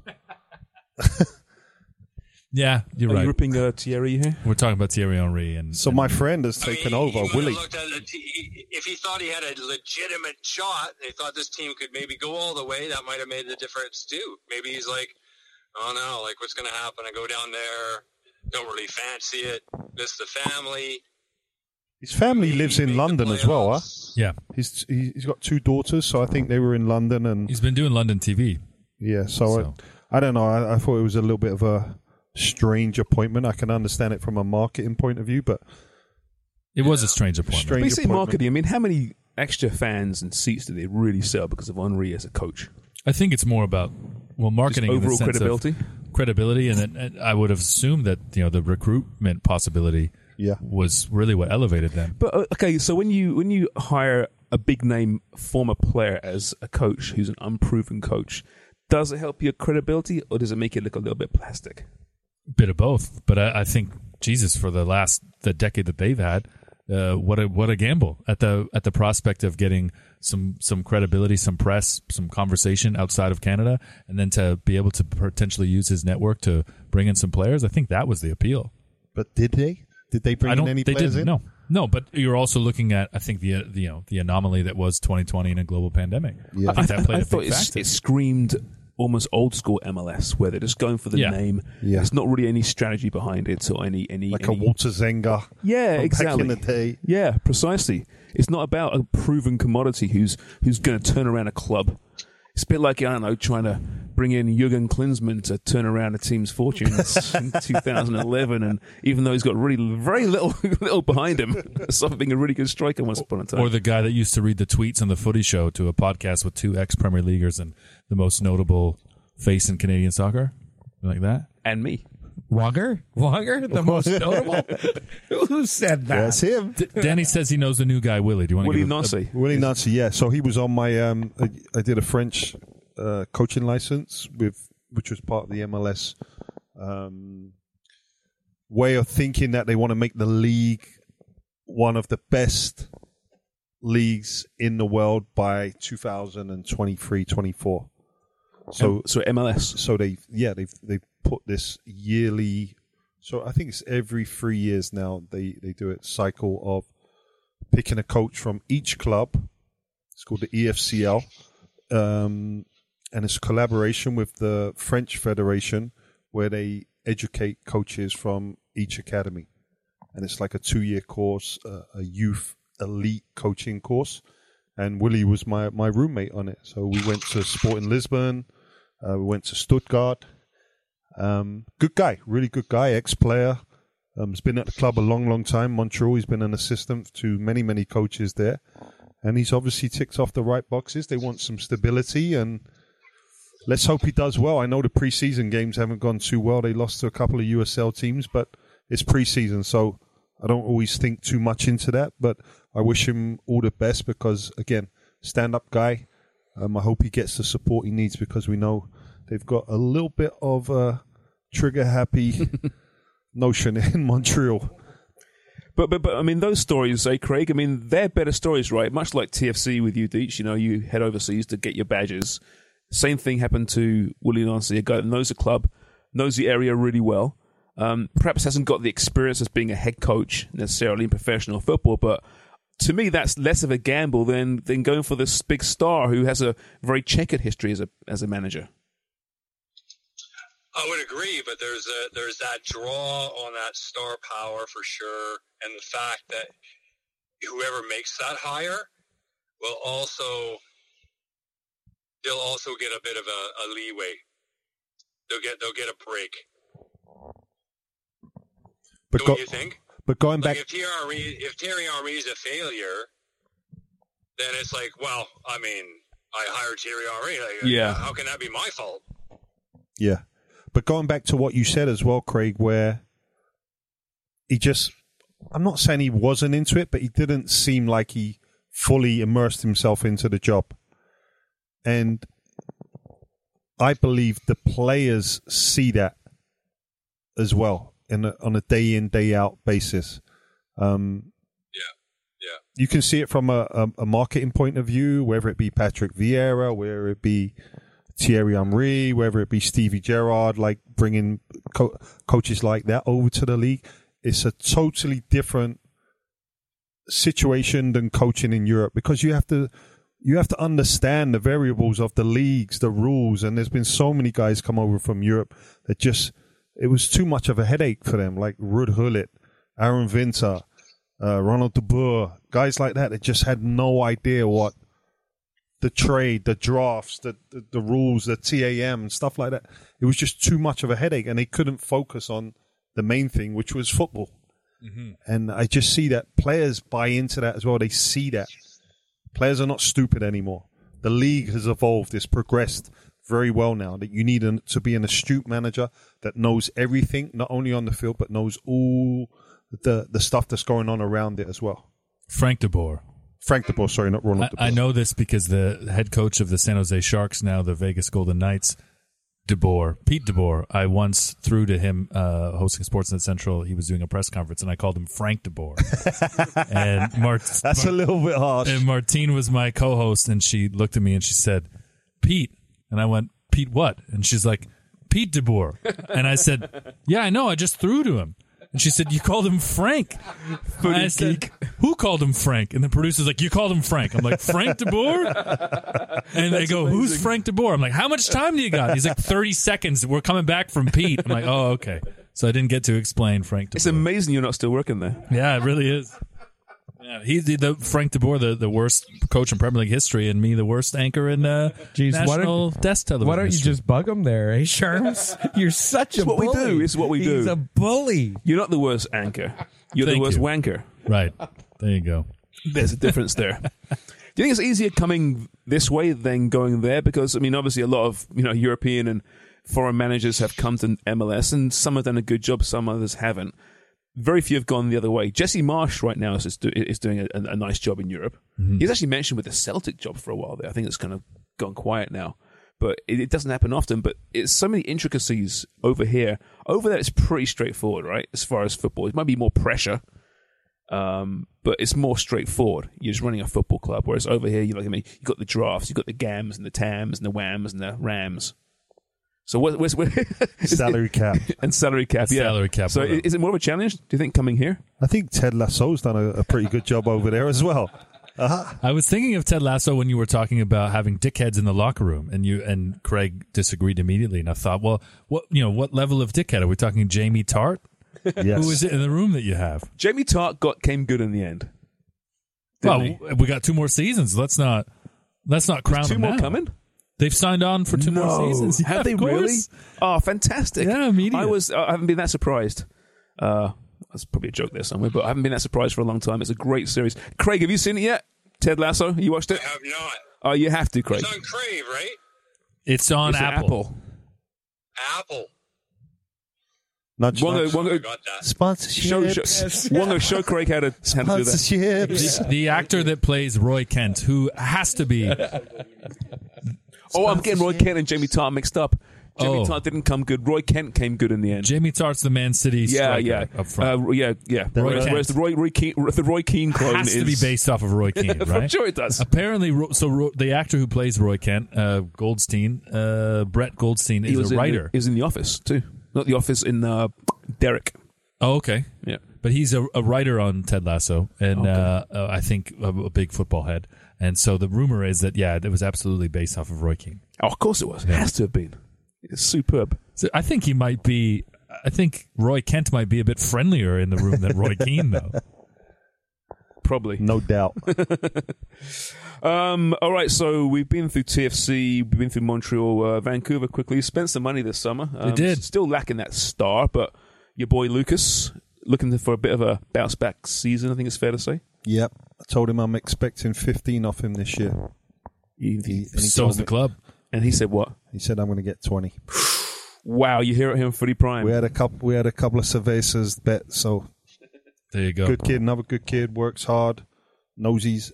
Yeah, you're right. Are you ripping Thierry here? We're talking about Thierry Henry, and my friend has taken over. Willie, if he thought he had a legitimate shot, and he thought this team could maybe go all the way, that might have made the difference too. Maybe he's like, oh no, like what's going to happen? I go down there, don't really fancy it, miss the family. His family lives in London as well, huh? Yeah, he's got 2 daughters, so I think they were in London, and he's been doing London TV. Yeah, so. I don't know. I thought it was a little bit of a strange appointment. I can understand it from a marketing point of view, but it was a strange appointment. Basically, marketing. I mean, how many extra fans and seats do they really sell because of Henry as a coach? I think it's more about marketing, just overall in the sense credibility, and I would have assumed that the recruitment possibility was really what elevated them. But okay, so when you hire a big name former player as a coach who's an unproven coach, does it help your credibility or does it make it look a little bit plastic? Bit of both, but I think Jesus, for the decade that they've had, what a gamble at the prospect of getting some credibility, some press, some conversation outside of Canada, and then to be able to potentially use his network to bring in some players. I think that was the appeal. But did they? Did they bring in any players in? No. But you're also looking at, I think, the anomaly that was 2020 in a global pandemic. Yeah. I think that played a big factor. It screamed almost old school MLS, where they're just going for the name. Yeah. There's not really any strategy behind it or any a Walter Zenga. Yeah, exactly. Back in the day. Yeah, precisely. It's not about a proven commodity who's going to turn around a club. It's a bit like, I don't know, trying to bring in Jurgen Klinsmann to turn around a team's fortunes in 2011, and even though he's got really very little behind him, aside from being a really good striker once upon a time. Or the guy that used to read the tweets on the Footy Show to a podcast with 2 ex-Premier Leaguers and the most notable face in Canadian soccer, like that. And me. Wagger, the most notable. Who said that? That's him. Danny says he knows the new guy, Willie. Do you want Willie to give Nancy. Willie Nancy, yeah. So he was on my. I did a French coaching license which was part of the MLS way of thinking that they want to make the league one of the best leagues in the world by 2023-24. So MLS. So they put this yearly. So I think it's every 3 years now they do it cycle of picking a coach from each club. It's called the EFCL, and it's a collaboration with the French Federation where they educate coaches from each academy, and it's like a 2-year course, a youth elite coaching course. And Willie was my roommate on it. So we went to Sporting Lisbon. We went to Stuttgart. Good guy, really good guy, ex-player. He's been at the club a long, long time. Montreal, he's been an assistant to many, many coaches there. And he's obviously ticked off the right boxes. They want some stability, and let's hope he does well. I know the preseason games haven't gone too well. They lost to a couple of USL teams, but it's preseason, so I don't always think too much into that. But I wish him all the best because, again, stand-up guy. I hope he gets the support he needs because we know they've got a little bit of a trigger-happy notion in Montreal. But I mean, those stories, Craig, I mean, they're better stories, right? Much like TFC with you, Deitch, you head overseas to get your badges. Same thing happened to Willie Nancy, a guy that knows the club, knows the area really well. Perhaps hasn't got the experience as being a head coach necessarily in professional football, but to me, that's less of a gamble than going for this big star who has a very checkered history as a manager. I would agree, but there's that draw on that star power for sure, and the fact that whoever makes that hire they'll also get a bit of a leeway. They'll get a break. But Don't you think? But going like back, if Thierry Henry is a failure, then it's like, well, I mean, I hired Thierry Henry. Yeah. How can that be my fault? yeah. But going back to what you said as well, Craig, where I'm not saying he wasn't into it, but he didn't seem like he fully immersed himself into the job. And I believe the players see that as well on a day in, day out basis. You can see it from a marketing point of view, whether it be Patrick Vieira, whether it be Thierry Henry, whether it be Stevie Gerrard, like bringing coaches like that over to the league. It's a totally different situation than coaching in Europe because you have to understand the variables of the leagues, the rules, and there's been so many guys come over from Europe that it was too much of a headache for them, like Ruud Gullit, Aaron Winter, Ronald de Boer, guys like that just had no idea what the trade, the drafts, the rules, the TAM, and stuff like that. It was just too much of a headache, and they couldn't focus on the main thing, which was football. Mm-hmm. And I just see that players buy into that as well. They see that. Players are not stupid anymore. The league has evolved. It's progressed very well now. That you need to be an astute manager that knows everything, not only on the field, but knows all the stuff that's going on around it as well. Frank de Boer. Sorry, not Ronald de Boer. I know this because the head coach of the San Jose Sharks, now the Vegas Golden Knights, Pete de Boer, I once threw to him hosting Sportsnet Central. He was doing a press conference, and I called him Frank de Boer. And That's a little bit harsh. And Martine was my co-host, and she looked at me and she said, Pete. And I went, Pete what? And she's like, Pete de Boer. And I said, yeah, I know. I just threw to him. And she said, you called him Frank. And I said, who called him Frank? And the producer's like, you called him Frank. I'm like, Frank de Boer? And they go, who's Frank de Boer? I'm like, how much time do you got? He's like, 30 seconds. We're coming back from Pete. I'm like, oh, okay. So I didn't get to explain Frank de Boer. It's amazing you're not still working there. Yeah, it really is. He's the Frank DeBoer, the worst coach in Premier League history, and me, the worst anchor in national desk television. Why don't you history. just bug him there, eh, Sharms? You're such a bully. What we do. It's what we do. He's a bully. You're not the worst anchor. You're the Thank worst you. wanker. Right. There you go. There's a difference there. Do you think it's easier coming this way than going there? Because, I mean, obviously a lot of, European and foreign managers have come to MLS, and some have done a good job, some others haven't. Very few have gone the other way. Jesse Marsch right now is doing a nice job in Europe. Mm-hmm. He's actually mentioned with the Celtic job for a while there. I think it's kind of gone quiet now. But it doesn't happen often. But it's so many intricacies over here. Over there, it's pretty straightforward, right? As far as football, it might be more pressure, but it's more straightforward. You're just running a football club. Whereas over here, you got the drafts, you got the Gams and the Tams and the Whams and the Rams. So where's salary cap and salary cap? Yeah, salary cap. So is it more of a challenge? Do you think coming here? I think Ted Lasso's done a pretty good job over there as well. I was thinking of Ted Lasso when you were talking about having dickheads in the locker room, and you and Craig disagreed immediately. And I thought, well, what level of dickhead are we talking? Jamie Tart? Yes. Who is it in the room that you have? Jamie Tart came good in the end. We got 2 more seasons. Let's not crown Two them more now. coming. They've signed on for 2 more seasons. Have Yeah, they of course. really? Oh, fantastic! Yeah, immediately. I haven't been that surprised. That's probably a joke there somewhere, but I haven't been that surprised for a long time. It's a great series. Craig, have you seen it yet? Ted Lasso, you watched it? I have not. Oh, you have to, Craig. It's on Crave, right? It's on It's Apple. Apple. Nudge, nudge. I got that. Sponsorships. Show Craig how to do that. Sponsorships. The actor that plays Roy Kent, who has to be... Oh, I'm getting Roy Kent and Jamie Tart mixed up. Jamie Tart didn't come good. Roy Kent came good in the end. Jamie Tart's the Man City striker up front. Yeah. Whereas the Roy Keane clone has to be based off of Roy Keane, right? I'm sure it does. Apparently, the actor who plays Roy Kent, Goldstein, Brett Goldstein, is a writer. He was in The Office, too. Not The Office, in Derek. Oh, okay. Yeah. But he's a writer on Ted Lasso, and I think a big football head. And so the rumor is that, it was absolutely based off of Roy Keane. Oh, of course it was. It has to have been. It's superb. So I think Roy Kent might be a bit friendlier in the room than Roy Keane, though. Probably. No doubt. All right, so we've been through TFC, we've been through Montreal, Vancouver quickly. Spent some money this summer. They did. Still lacking that star, but your boy Lucas, looking for a bit of a bounce-back season, I think it's fair to say. Yep. I told him I'm expecting 15 off him this year. So's the club. And he said what? He said I'm going to get 20. Wow, you hear it here on Footy Prime. We had a couple of cervezas bet, so there you go. Good kid, another good kid, works hard, knows he's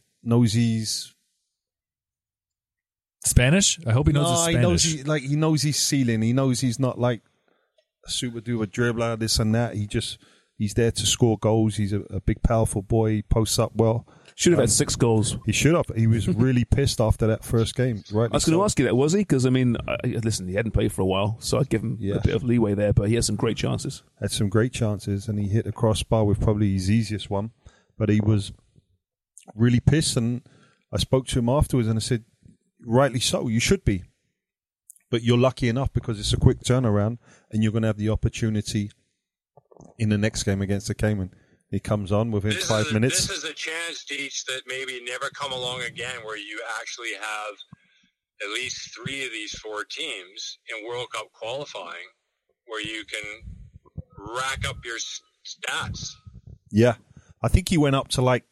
Spanish? I hope he knows his Spanish. He knows his ceiling. He knows he's not like a super duper dribbler, this and that. He's there to score goals. He's a big, powerful boy. He posts up well. Should have had 6 goals. He should have. He was really pissed after that first game. Right. I was going to ask you that, was he? Because, I mean, listen, he hadn't played for a while, so I'd give him a bit of leeway there, but he had some great chances. Had some great chances, and he hit the crossbar with probably his easiest one. But he was really pissed, and I spoke to him afterwards, and I said, rightly so, you should be. But you're lucky enough because it's a quick turnaround, and you're going to have the opportunity in the next game against the Cayman. He comes on within 5 minutes. This is a chance, Deech, that maybe never come along again, where you actually have at least 3 of these 4 teams in World Cup qualifying, where you can rack up your stats. Yeah. I think he went up to like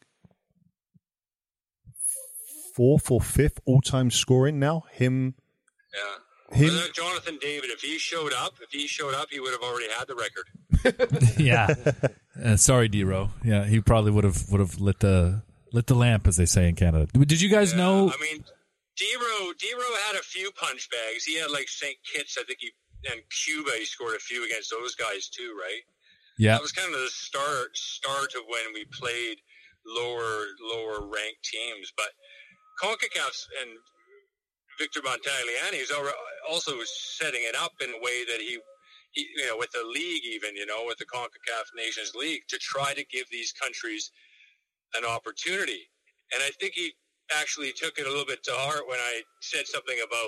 4th or 5th all-time scoring now. Him. Jonathan David, if he showed up, he would have already had the record. Yeah. Sorry, D-Row. Yeah, he probably would have lit the lamp, as they say in Canada. Did you guys know? I mean, D-Row had a few punch bags. He had like St. Kitts, I think and Cuba. He scored a few against those guys too, right? Yeah. That was kind of the start of when we played lower ranked teams. But CONCACAF and Victor Montagliani is also setting it up in a way that he with the league, even, with the CONCACAF Nations League, to try to give these countries an opportunity. And I think he actually took it a little bit to heart when I said something about,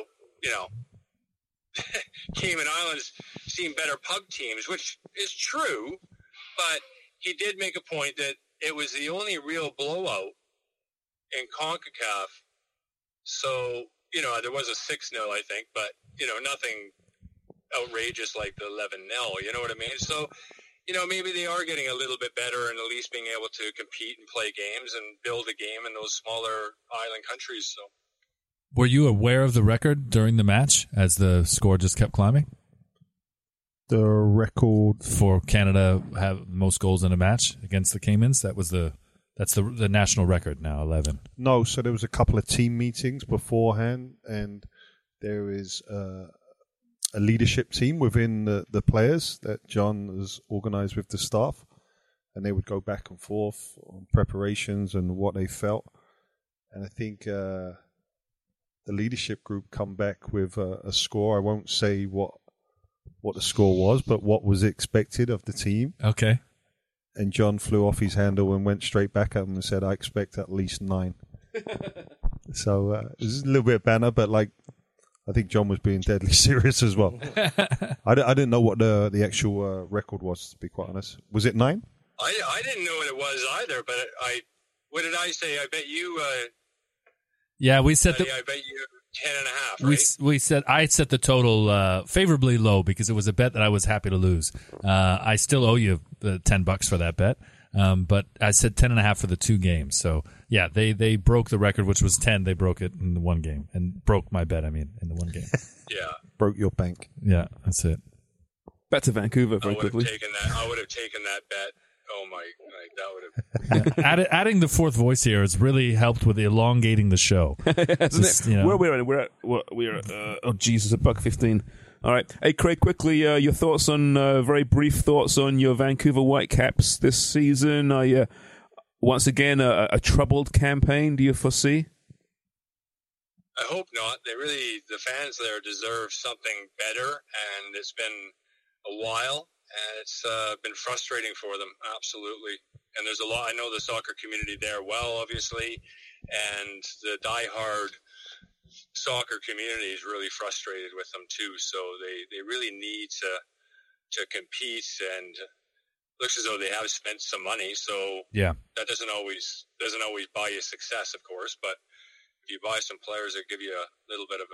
Cayman Islands seem better pug teams, which is true, but he did make a point that it was the only real blowout in CONCACAF. So, there was a 6-0, I think, but, nothing outrageous like the 11-0, you know what I mean? So, maybe they are getting a little bit better and at least being able to compete and play games and build a game in those smaller island countries. So, were you aware of the record during the match as the score just kept climbing? The record for Canada have most goals in a match against the Caymans. That's the national record now, 11. No, so there was a couple of team meetings beforehand, and there is a leadership team within the players that John has organised with the staff, and they would go back and forth on preparations and what they felt. And I think the leadership group come back with a score. I won't say what the score was, but what was expected of the team. Okay. And John flew off his handle and went straight back at him and said, I expect at least 9. So it was a little bit of banter, but I think John was being deadly serious as well. I didn't know what the actual record was, to be quite honest. Was it 9? I didn't know what it was either, but what did I say? I bet you... yeah, we said I bet you 10.5, right? We said I set the total favorably low because it was a bet that I was happy to lose. I still owe you $10 for that bet, but I said 10.5 for the 2 games. So yeah, they broke the record, which was 10. They broke it in the 1 game and broke my bet. In the 1 game. Yeah, broke your bank. Yeah, that's it. Back to Vancouver very quickly. I would have taken that bet. Oh my! That would have. Adding the fourth voice here has really helped with elongating the show. Just, Where we're at $1.15. All right, hey Craig, quickly, your thoughts on very brief thoughts on your Vancouver Whitecaps this season. Are you once again a troubled campaign? Do you foresee? I hope not. The fans there deserve something better, and it's been a while. And it's been frustrating for them, absolutely. And there's a lot. I know the soccer community there well, obviously, and the diehard soccer community is really frustrated with them too. So they really need to compete, and looks as though they have spent some money. So yeah, that doesn't always buy you success, of course. But if you buy some players that give you a little bit of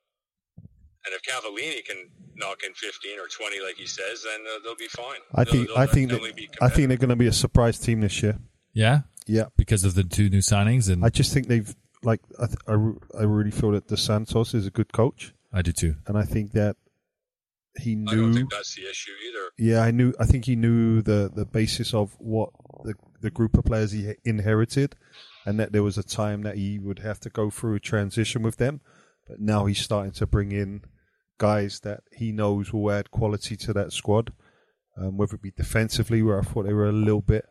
and if Cavallini can knock in 15 or 20, like he says, then they'll be fine. I think they're going to be a surprise team this year. Yeah, yeah, because of the 2 new signings, and I just think they've I really feel that Dos Santos is a good coach. I do too, and I think that he knew. I don't think that's the issue either. Yeah, I think he knew the basis of what the group of players he inherited, and that there was a time that he would have to go through a transition with them. But now he's starting to bring in guys that he knows will add quality to that squad, whether it be defensively, where I thought they were a little bit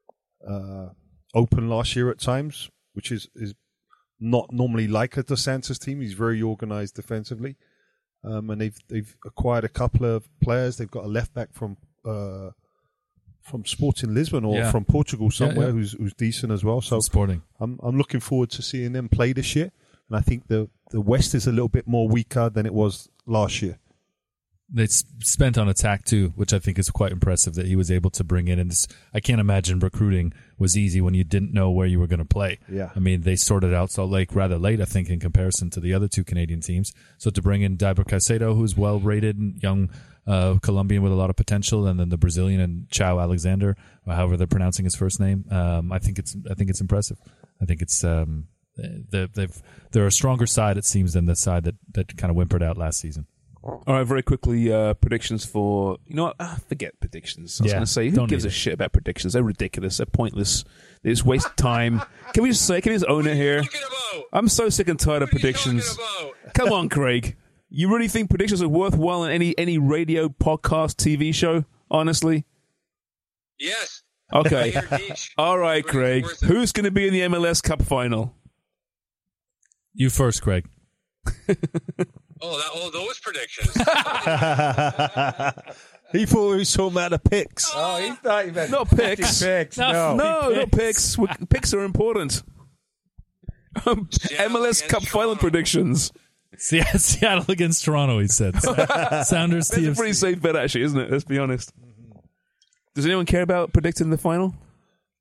open last year at times, which is not normally like a Dos Santos team. He's very organised defensively, and they've acquired a couple of players. They've got a left back from Sporting Lisbon or from Portugal somewhere who's decent as well. So Sporting. I'm looking forward to seeing them play this year. And I think the West is a little bit more weaker than it was last year. They spent on attack too, which I think is quite impressive that he was able to bring in. And I can't imagine recruiting was easy when you didn't know where you were going to play. Yeah. I mean, they sorted out Salt Lake rather late, I think, in comparison to the other 2 Canadian teams. So to bring in Diber Caicedo, who's well rated, young Colombian with a lot of potential, and then the Brazilian and Chao Alexander, however they're pronouncing his first name, I think it's impressive. I think it's they're a stronger side, it seems, than the side that kind of whimpered out last season. All right, very quickly, predictions for... You know what? Forget predictions. I was going to say, who gives a shit about predictions? They're ridiculous. They're pointless. They just waste time. Can we just own it here? I'm so sick and tired of predictions. Come on, Craig. You really think predictions are worthwhile in any radio, podcast, TV show? Honestly? Yes. Okay. All right, Craig. Who's going to be in the MLS Cup final? You first, Craig. Those predictions. He thought he was talking about the picks. Oh, he thought you meant not picks. No, not picks. Picks are important. MLS Cup final predictions. Seattle against Toronto, he said. Sounders That's TFC. a pretty safe bet, actually, isn't it? Let's be honest. Does anyone care about predicting the final?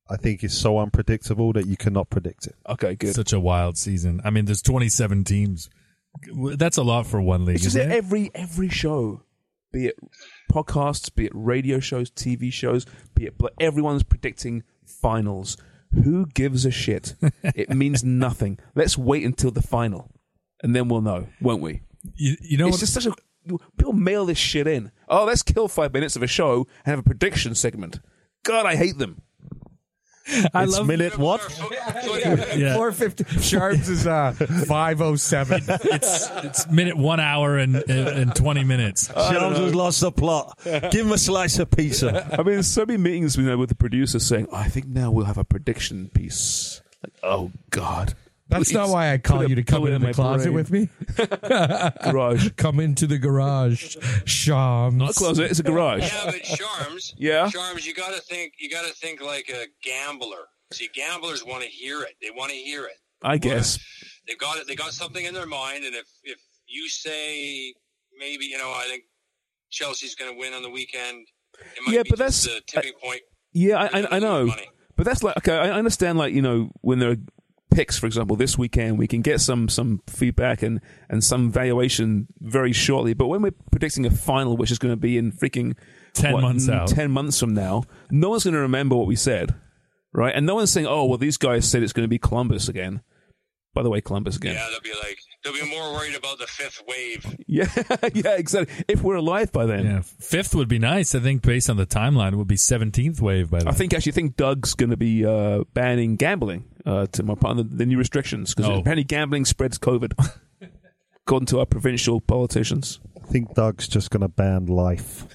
I think is so unpredictable that you cannot predict it. Okay, good. Such a wild season. I mean, there's 27 teams. That's a lot for one league, It's just isn't it? every show, be it podcasts, be it radio shows, TV shows, be it everyone's predicting finals. Who gives a shit? It means nothing. Let's wait until the final, and then we'll know, won't we? You know It's what? just such a people mail this shit in. Oh, let's kill 5 minutes of a show and have a prediction segment. God, I hate them. It's minute what? Yeah. 450. Sharps is 507. It's minute 1 hour and 20 minutes. Charles has lost the plot. Give him a slice of pizza. I mean, there's so many meetings with the producers saying, I think now we'll have a prediction piece. Like, oh, God. That's not why I call you to come into the closet with me. Garage. Come into the garage, Shams. Not a closet, it's a garage. Yeah, but Charms. Yeah? Charms, you gotta think like a gambler. See, gamblers want to hear it. They want to hear it. I guess. They got something in their mind, and if you say maybe, I think Chelsea's going to win on the weekend, it might be but just that's the tipping point. Yeah, for you to I know. lose money. But that's like, okay, I understand, like, when there are picks, for example, this weekend, we can get some feedback and some valuation very shortly. But when we're predicting a final, which is going to be in freaking 10 months out. 10 months from now, no one's going to remember what we said, right? And no one's saying, oh, well, these guys said it's going to be Columbus again. By the way, Columbus again. Yeah, they'll be more worried about the fifth wave. Yeah, yeah, exactly. If we're alive by then. Yeah, fifth would be nice. I think based on the timeline, it would be 17th wave by then. I think Doug's going to be banning gambling to my part of the new restrictions because apparently gambling spreads COVID, according to our provincial politicians. I think Doug's just going to ban life.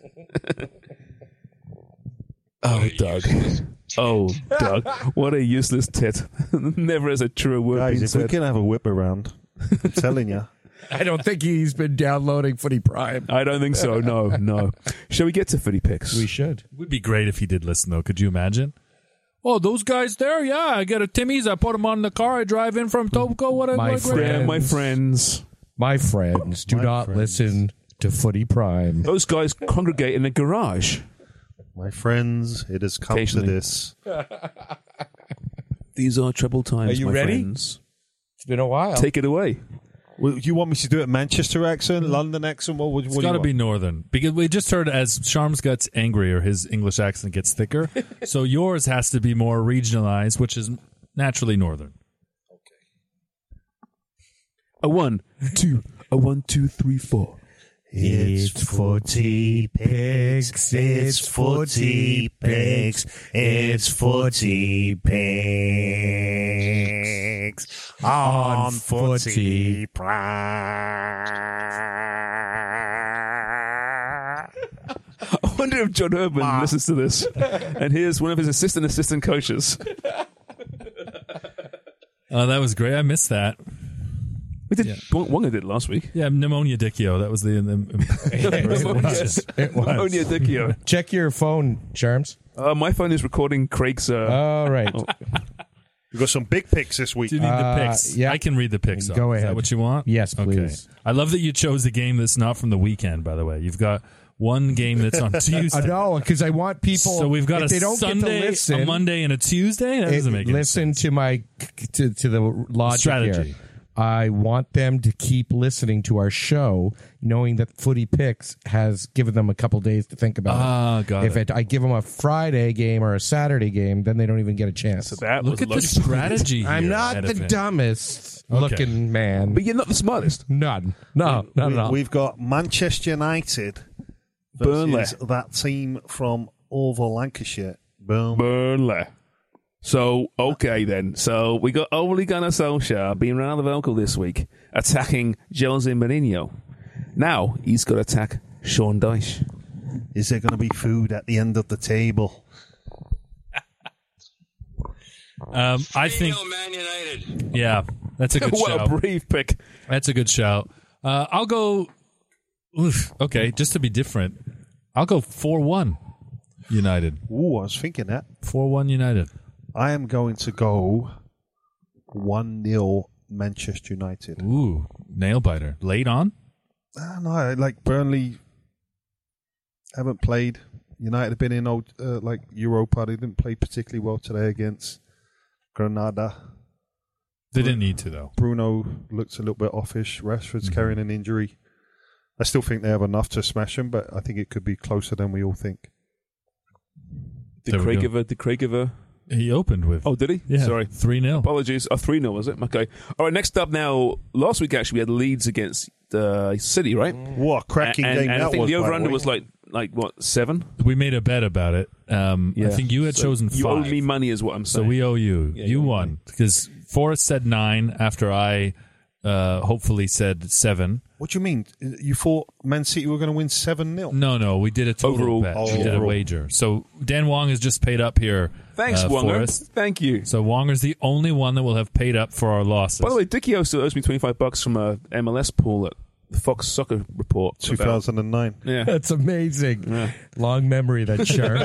Oh, Doug. Oh, Doug. What a useless tit. Never has a truer word Guys, been if said. we can have a whip around, I'm telling you. I don't think he's been downloading Footy Prime. I don't think so. No. Shall we get to Footy Picks? We should. It would be great if he did listen, though. Could you imagine? Oh, those guys there? Yeah, I get a Timmy's. I put them on the car. I drive in from Tobico. My friend. My friends. My friends, do not listen to Footy Prime. Those guys congregate in a garage. My friends, it has come to Occasionally. this. These are troubled times, Are you my ready? friends. It's been a while. Take it away. Well, do you want me to do it Manchester accent, London accent? What It's do got you to be want? northern. Because we just heard as Sharms gets angrier, his English accent gets thicker. So yours has to be more regionalized, which is naturally northern. A 1, 2, a 1, 2, 3, 4. It's Footy Picks, it's Footy Picks, it's Footy Picks on Footy Prime. I wonder if John Urban listens to this and here's one of his assistant coaches. Oh, that was great. I missed that. We did. Wonga did last week. Yeah, pneumonia dicchio. That was the It was. Pneumonia Dicchio. Check your phone, Charms. My phone is recording Craig's. All right. We've got some big picks this week. Do you need the picks? yeah. I can read the picks. Go off. Is ahead. that what you want? Yes, please. Okay. I love that you chose a game that's not from the weekend, by the way. You've got one game that's on Tuesday. No, because I want people. So we've got if a they don't Sunday, get to listen, a Monday, and a Tuesday? That doesn't make any listen sense. to my to the logic Strategy. here. I want them to keep listening to our show, knowing that Footy Picks has given them a couple days to think about it. Got If I give them a Friday game or a Saturday game, then they don't even get a chance. That Look was at the loaded. strategy I'm here, not the Edifin. dumbest looking man. But you're not the smartest. None. No. We've got Manchester United Burnley. versus that team from Oval, Lancashire. Burnley. So, okay then. So, we got Ole Gunnar Solskjaer being rather vocal this week, attacking Jose Mourinho. Now, he's got to attack Sean Dyche. Is there going to be food at the end of the table? I think, 3-0 Man United. yeah, that's a good What shout. a brave pick. That's a good shout. I'll go, okay, just to be different, I'll go 4-1 United. Ooh, I was thinking that. 4-1 United. I am going to go 1-0 Manchester United. Ooh, nail biter. Late on? No, like Burnley haven't played United have been in Europa. They didn't play particularly well today against Granada. They didn't need to, though. Bruno looks a little bit offish. Rashford's carrying an injury. I still think they have enough to smash them, but I think it could be closer than we all think. Did Craig give a... He opened with... Oh, did he? Yeah, Sorry. 3-0. Apologies. 3-0, was it? Okay. All right, next up now, last week actually we had Leeds against City, right? What a cracking game that was. And I think the over-under way. was like what, 7? We made a bet about it. I think you had chosen 5. You owe me money is what I'm saying. So we owe you. Yeah, you won. Because Forrest said 9 after I hopefully said 7. What do you mean? You thought Man City were going to win 7-0? No. We did a total Overall. bet. We did a wager. So Dan Wong has just paid up here. Thanks, Wonger. Forrest. Thank you. So Wonger's the only one that will have paid up for our losses. By the way, Dickie still owes me $25 from a MLS pool at the Fox Soccer Report. 2009. Yeah. That's amazing. Yeah. Long memory, that shark.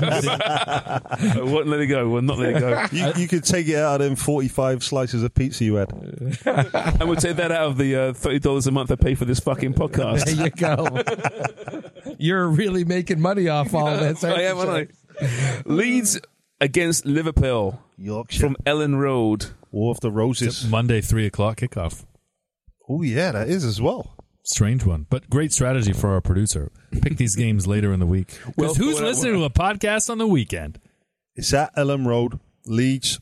I wouldn't let it go. We'll not let it go. You could take it out of them 45 slices of pizza you had. And we'll take that out of the $30 a month I pay for this fucking podcast. There you go. You're really making money off all this. I am, aren't I? Leeds against Liverpool Yorkshire. from Ellen Road. War of the Roses. It's Monday, 3 o'clock kickoff. Oh, yeah, that is as well. Strange one, but great strategy for our producer. Pick these games later in the week. Well, Because who's listening to a podcast on the weekend? It's at Ellen Road. Leeds,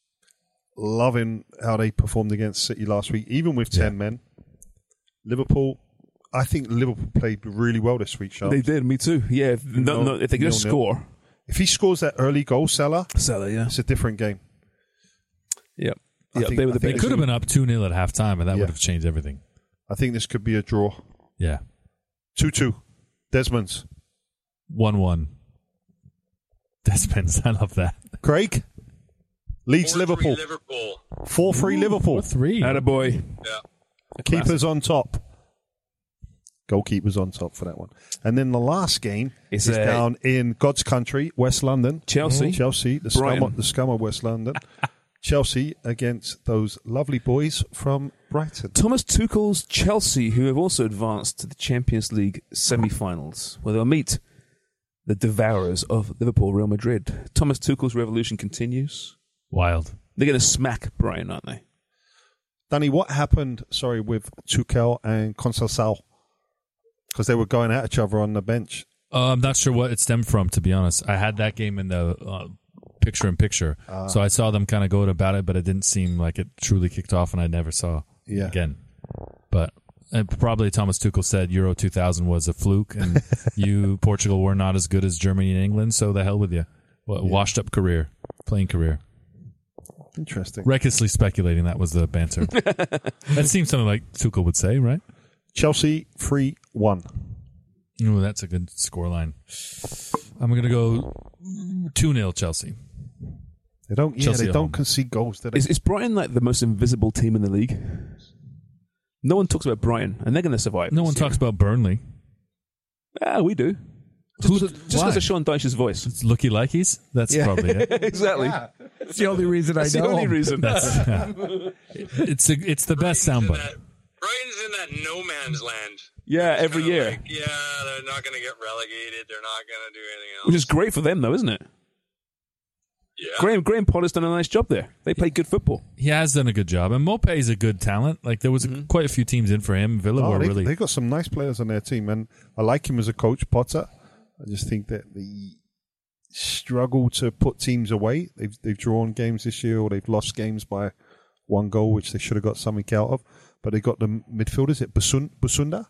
loving how they performed against City last week, even with 10 men. Liverpool, I think Liverpool played really well this week, Sharp. They did, me too. Yeah, if they could just 0-0. score. If he scores that early goal, Salah, yeah. it's a different game. Yep. I think- they were the I think It could have been up 2-0 at halftime, and that would have changed everything. I think this could be a draw. Yeah. 2-2. Desmond's. 1-1. Desmond's, I love that. Craig? Leeds 4-3 Liverpool. Liverpool. 4-3 Liverpool. 4-3. Attaboy. Yeah. Keepers on top. Goalkeepers on top for that one. And then the last game It's is down in God's country, West London. Chelsea. Chelsea, the scum of West London. Chelsea against those lovely boys from Brighton. Thomas Tuchel's Chelsea, who have also advanced to the Champions League semi-finals, where they'll meet the devourers of Liverpool, Real Madrid. Thomas Tuchel's revolution continues. Wild. They're going to smack Brighton, aren't they? Danny, what happened, with Tuchel and Conceição? Because they were going at each other on the bench. I'm not sure what it stemmed from, to be honest. I had that game in the picture-in-picture, so I saw them kind of go about it, but it didn't seem like it truly kicked off, and I never saw again. But probably Thomas Tuchel said Euro 2000 was a fluke, and Portugal, were not as good as Germany and England, so the hell with you. Washed-up playing career. Interesting. Recklessly speculating that was the banter. That seems something like Tuchel would say, right? Chelsea 3-1. Ooh, that's a good scoreline. I'm going to go 2-0 Chelsea. They don't Chelsea at home. concede goals, do they? Is Brighton like the most invisible team in the league? No one talks about Brighton, and they're going to survive. No one talks about Burnley. Ah, we do. Just because of Sean Dyche's voice. It's looky likeys? That's probably it. Exactly. It's the only reason That's I know. the only reason. It's the best soundbite. Brighton's in that no man's land. Yeah, It's every kinda year. like, they're not going to get relegated. They're not going to do anything else. Which is great for them, though, isn't it? Yeah. Graham Potter's done a nice job there. They play good football. He has done a good job, and Mopé is a good talent. Like there was quite a few teams in for him. Villa were really. They got some nice players on their team, and I like him as a coach, Potter. I just think that the struggle to put teams away. They've drawn games this year, or they've lost games by 1 goal, which they should have got something out of. But they got the midfielders. It Basunda.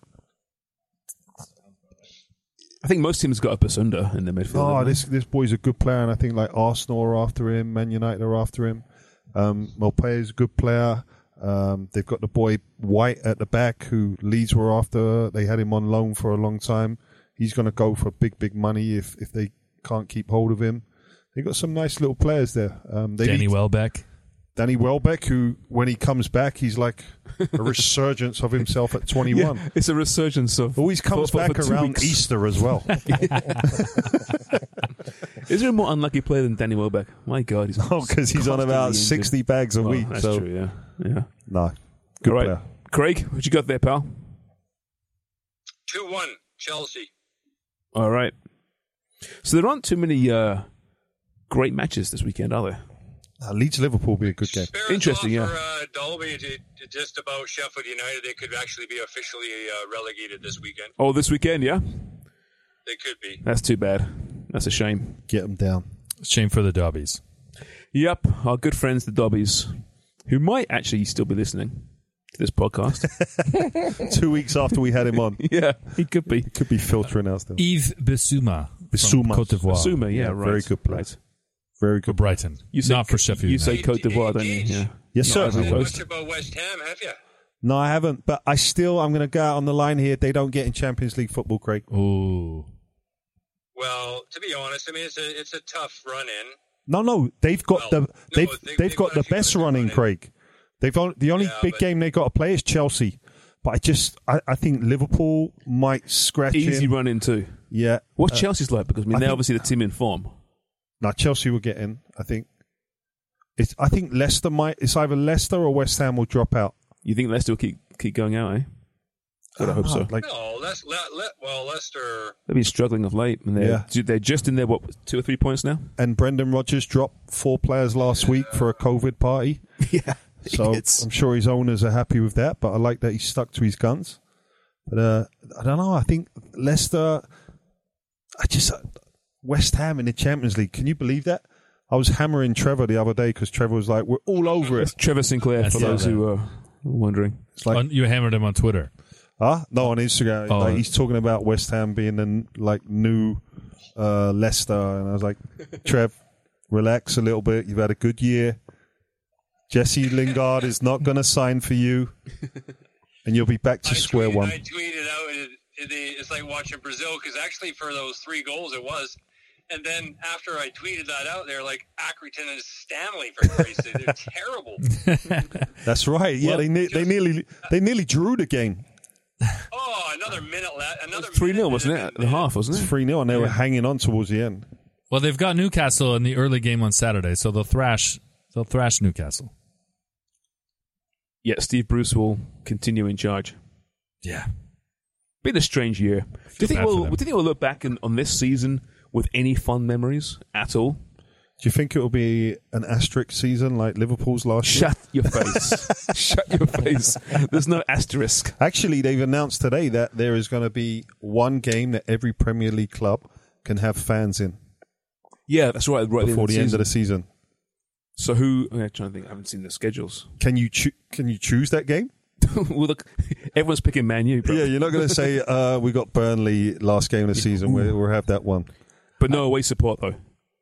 I think most teams got a Basunda in the midfield. Oh, haven't this boy's a good player, and I think like Arsenal are after him, Man United are after him. Mopé is a good player. They've got the boy White at the back, who Leeds were after. They had him on loan for a long time. He's going to go for big money if they can't keep hold of him. They've got some nice little players there. Danny Welbeck. Danny Welbeck, who, when he comes back, he's like a resurgence of himself at 21. Yeah, it's a resurgence of... Always comes for back 2 around weeks. Easter as well. Is there a more unlucky player than Danny Welbeck? My God, he's Because he's on about constantly 60 injured. bags a Well, week. That's So true, yeah. no, good All right. player. Craig, what you got there, pal? 2-1 Chelsea. All right. So there aren't too many great matches this weekend, are there? Leeds-Liverpool will be a good game. Spirits Interesting, offer, yeah. Dolby to just about Sheffield United. They could actually be officially relegated this weekend. Oh, this weekend, yeah? They could be. That's too bad. That's a shame. Get them down. Shame for the Dobbies. Yep, our good friends, the Dobbies, who might actually still be listening to this podcast. 2 weeks after we had him on. Yeah, he could be. He could be filtering out still. Yves Bissouma. Bissouma. From Côte d'Ivoire. Suma, yeah, right. Very good player. Right. Very For good. Brighton. Not for Sheffield You say United. Côte d'Ivoire, don't you? Yeah. Yes, sir. Not Ivory You know Coast. much about West Ham, have you? No, I haven't. But I'm going to go out on the line here. They don't get in Champions League football, Craig. Ooh. Well, to be honest, I mean it's a tough run in. No, they've got they've got the best running, Craig. The only big game they got to play is Chelsea. But I think Liverpool might scratch Easy in. run in too. Yeah. What's Chelsea's like? Because they're obviously the team in form. No, Chelsea will get in. I think Leicester might. It's either Leicester or West Ham will drop out. You think Leicester will keep going out, eh? God, I hope so. No, Leicester. They've been struggling of late, and they're just in there. What, 2 or 3 points now? And Brendan Rodgers dropped 4 players last week for a COVID party. Yeah. So I'm sure his owners are happy with that, but I like that he stuck to his guns. But I don't know. I think Leicester. West Ham in the Champions League. Can you believe that? I was hammering Trevor the other day because Trevor was like, "We're all over it." Trevor Sinclair, for those who are wondering. It's like, You hammered him on Twitter. No, on Instagram. Oh. Like, he's talking about West Ham being new Leicester, and I was like, Trev, relax a little bit. You've had a good year. Jesse Lingard is not going to sign for you, and you'll be back to square one. I tweeted out, it's like watching Brazil, because actually for those 3 goals it was. And then after I tweeted that out, they're like, Accrington and Stanley, for Christ's sake. They're terrible. That's right. Yeah, they nearly drew the game. Oh, another minute left. Another 3-0, wasn't it? At the half, wasn't it? 3-0, and they were hanging on towards the end. Well, they've got Newcastle in the early game on Saturday, so they'll thrash Newcastle. Yeah, Steve Bruce will continue in charge. Yeah. Been a strange year. Do you think we'll look back on this season with any fond memories at all? Do you think it will be an asterisk season like Liverpool's last year? Shut your face. Shut your face. There's no asterisk. Actually, they've announced today that there is going to be one game that every Premier League club can have fans in. Yeah, that's right. Before the end of the season. So who? I'm trying to think. I haven't seen the schedules. Can you choose that game? Well, look, everyone's picking Man U. Yeah, you're not going to say we got Burnley last game of the season. We'll have that one. But no away support though.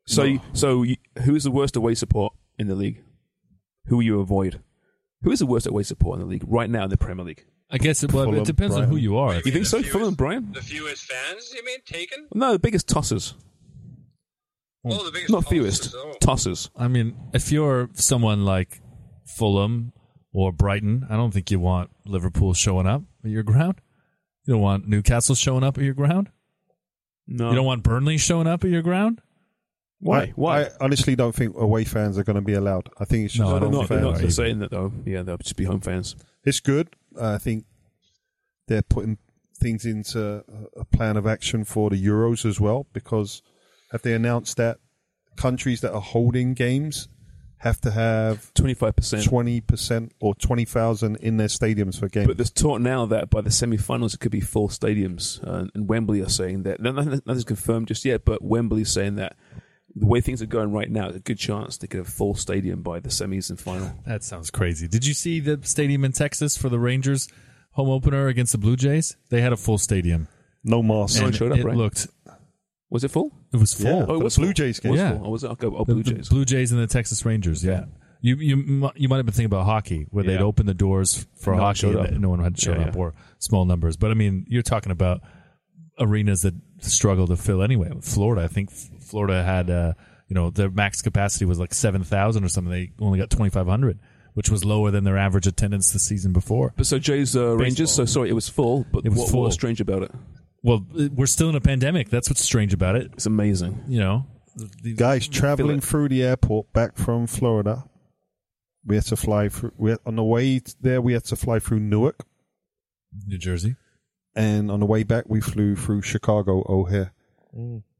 So who's the worst away support in the league? Who will you avoid? Who is the worst away support in the league right now in the Premier League? I guess it depends on who you are. You think so, Fulham and Brian? The fewest fans, you mean, taken? No, the biggest tossers. Oh, the biggest Not tossers. fewest. Oh. Tossers. I mean, if you're someone like Fulham or Brighton, I don't think you want Liverpool showing up at your ground. You don't want Newcastle showing up at your ground. No. You don't want Burnley showing up at your ground. Why? I honestly don't think away fans are going to be allowed. I think it's just No, I don't home think They're fans. not saying that though. Yeah, they'll just be home fans. It's good. I think they're putting things into a plan of action for the Euros as well, because have they announced that countries that are holding games have to have 25%. 20% or 20,000 in their stadiums for games? But there's talk now that by the semi-finals it could be full stadiums, and Wembley are saying that. Nothing's confirmed just yet, but Wembley's saying that the way things are going right now, there's a good chance they could have full stadium by the semis and final. That sounds crazy. Did you see the stadium in Texas for the Rangers home opener against the Blue Jays? They had a full stadium. No mask. No one showed up, it right? looked. Was it full? It was full. Yeah, Oh, it was Blue full. Jays It game. was Yeah. full. Was it? Okay, The Blue Jays. Blue Jays and the Texas Rangers. Yeah. You might have been thinking about hockey, where they'd Yeah. open the doors for No one hockey showed and up. no one had showed Yeah, up, yeah. or small numbers. But I mean, you're talking about arenas that struggle to fill anyway. Florida, I think Florida had, their max capacity was like 7,000 or something. They only got 2,500, which was lower than their average attendance the season before. But so Jays Rangers. So sorry, it was full. But It was what full. was strange about it? Well, we're still in a pandemic. That's what's strange about it. It's amazing. You know, Guys traveling through the airport back from Florida, we had to fly through. On the way there, we had to fly through Newark, New Jersey. and on the way back, we flew through Chicago O'Hare.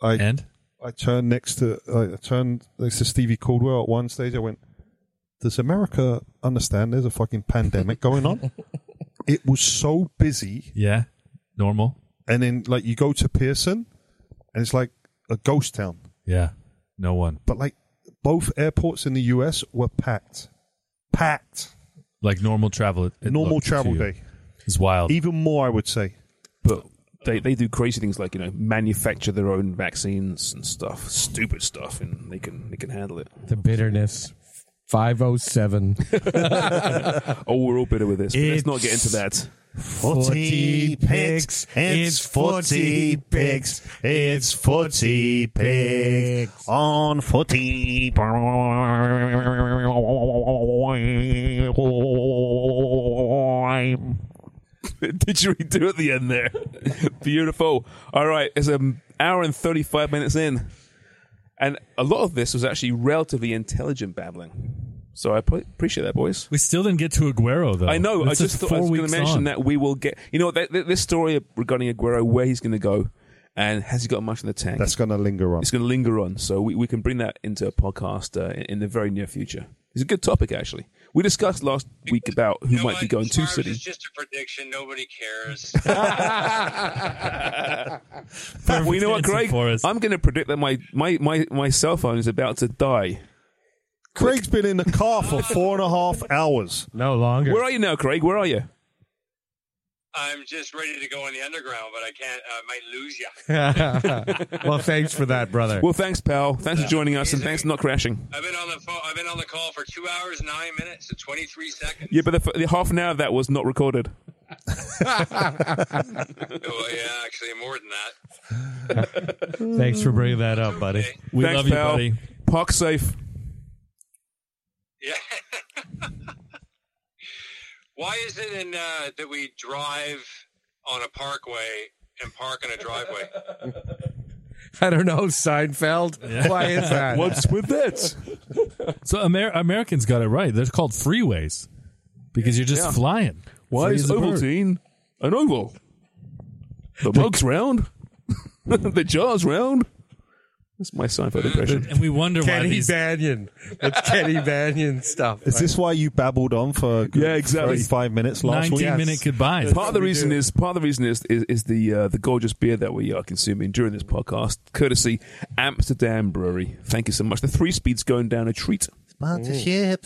I turned next to Stevie Caldwell at one stage. I went, does America understand there's a fucking pandemic going on? It was so busy. Yeah, normal. And then, like, you go to Pearson, and it's like a ghost town. Yeah, no one. But, like, both airports in the U.S. were packed. Packed. Like normal travel. Normal travel day. It's wild. Even more, I would say. But they do crazy things like, manufacture their own vaccines and stuff, stupid stuff, and they can handle it. The bitterness. 507. Oh, we're all bitter with this. But let's not get into that. Footy picks. It's footy picks. It's footy picks on footy. Did you redo at the end there? Beautiful. All right, it's an hour and 35 minutes in. And a lot of this was actually relatively intelligent babbling. So I appreciate that, boys. We still didn't get to Aguero, though. I know. I just thought I was going to mention that we will get... this story regarding Aguero, where he's going to go, and has he got much in the tank? That's going to linger on. It's going to linger on. So we can bring that into a podcast in the very near future. It's a good topic, actually. We discussed last week about who might be going to City. It's just a prediction. Nobody cares. Well, you know what, Craig? I'm going to predict that my cell phone is about to die. Craig's been in the car for 4.5 hours. No longer. Where are you now, Craig? Where are you? I'm just ready to go in the underground, but I can't. I might lose you. Well, thanks for that, brother. Well, thanks, pal. Thanks for joining us, and thanks for not crashing. I've been on the phone. I've been on the call for 2 hours, 9 minutes, and 23 seconds. Yeah, but the half an hour of that was not recorded. Oh, yeah, actually, more than that. Thanks for bringing that up, buddy. Okay. We Thanks, love you, pal. buddy. Park safe. Yeah. Why is it that we drive on a parkway and park in a driveway? I don't know, Seinfeld. Yeah. Why is that? What's with that? So Americans got it right. They're called freeways because you're just flying. Why Free is as a bird. Ovaltine an oval? The mug's round. The jaw's round. That's my Seinfeld impression. And we wonder why Kenny these... Banyan. That's Kenny Banyan stuff. Is this why you babbled on for Yeah, exactly. 35 minutes last week? 19-minute goodbyes. Part of the reason is the gorgeous beer that we are consuming during this podcast, courtesy Amsterdam Brewery. Thank you so much. The 3 Speed's going down a treat. Sponsorship.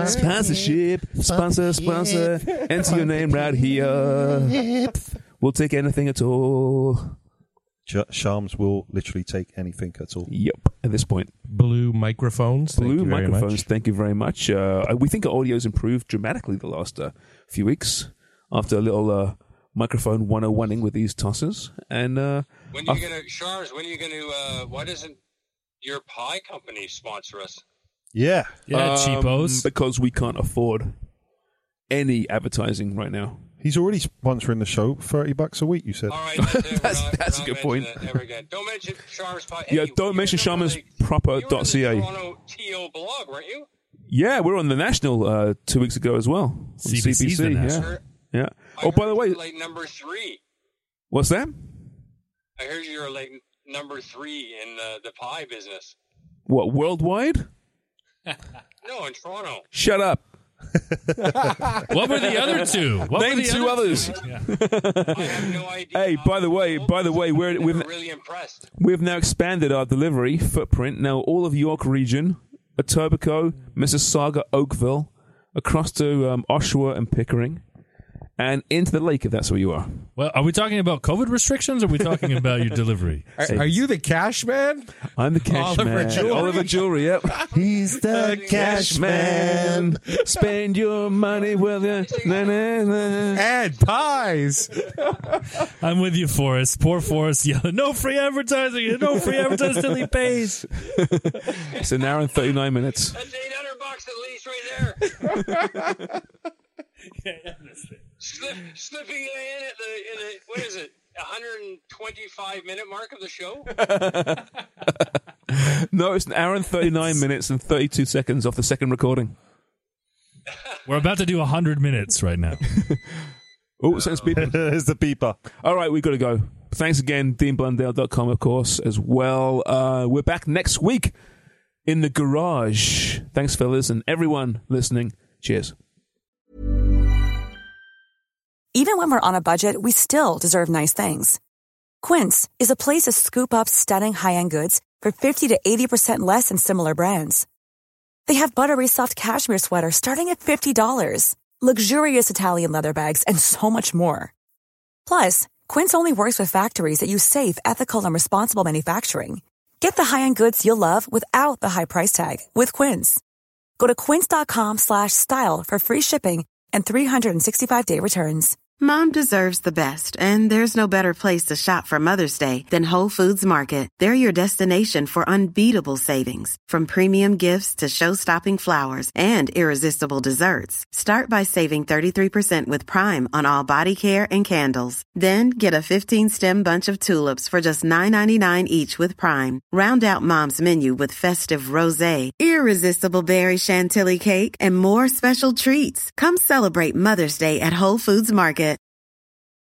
Sponsor. Enter your name right here. We'll take anything at all. Shams will literally take anything at all. Yep, at this point. Blue microphones. Blue microphones, thank you very much. We think our audio's improved dramatically the last few weeks after a little microphone 101ing with these tossers. And when are you going to, Charles, why doesn't your pie company sponsor us? Yeah. Yeah, cheapos. Because we can't afford any advertising right now. He's already sponsoring the show. $30 a week, you said. All right, that's it. That's a good point. Ever again. Don't mention Sharman's pie. Yeah, don't mention Sharman's proper.ca. You were on the Toronto TO blog, weren't you? Yeah, we're on the National 2 weeks ago as well. On CBC's the National. Yeah. I Oh, by heard the way, you were like number 3. what's that? I heard you were like number 3 in the pie business. What, worldwide? No, in Toronto. Shut up. What were the other two? Name 2 others. I have no idea. Hey, by the way, we're we've really impressed. we've now expanded our delivery footprint. Now all of York region, Etobicoke, Mississauga, Oakville, across to Oshawa and Pickering, and into the lake if that's where you are. Well, are we talking about COVID restrictions or are we talking about your delivery? Are you the cash man? I'm the cash Oliver man. Jewelry? Oliver Jewelry, yep. He's the cash man. Spend your money with you. And pies. I'm with you, Forrest. Poor Forrest yelling, no free advertising. No free advertising till he pays. It's an hour and 39 minutes. That's $800 at least right there. Slipping in at the what is it? 125-minute mark of the show? No, it's an hour and 39 minutes and 32 seconds off the second recording. We're about to do 100 minutes right now. Oh, sounds beeping. Here's the beeper. All right, we've got to go. Thanks again, DeanBlundell.com, of course, as well. We're back next week in the garage. Thanks, fellas, and everyone listening. Cheers. Even when we're on a budget, we still deserve nice things. Quince is a place to scoop up stunning high-end goods for 50 to 80% less than similar brands. They have buttery soft cashmere sweaters starting at $50, luxurious Italian leather bags, and so much more. Plus, Quince only works with factories that use safe, ethical, and responsible manufacturing. Get the high-end goods you'll love without the high price tag with Quince. Go to quince.com/style for free shipping and 365-day returns. Mom deserves the best, and there's no better place to shop for Mother's Day than Whole Foods Market. They're your destination for unbeatable savings, from premium gifts to show-stopping flowers and irresistible desserts. Start by saving 33% with Prime on all body care and candles. Then get a 15-stem bunch of tulips for just $9.99 each with Prime. Round out Mom's menu with festive rosé, irresistible berry chantilly cake, and more special treats. Come celebrate Mother's Day at Whole Foods Market.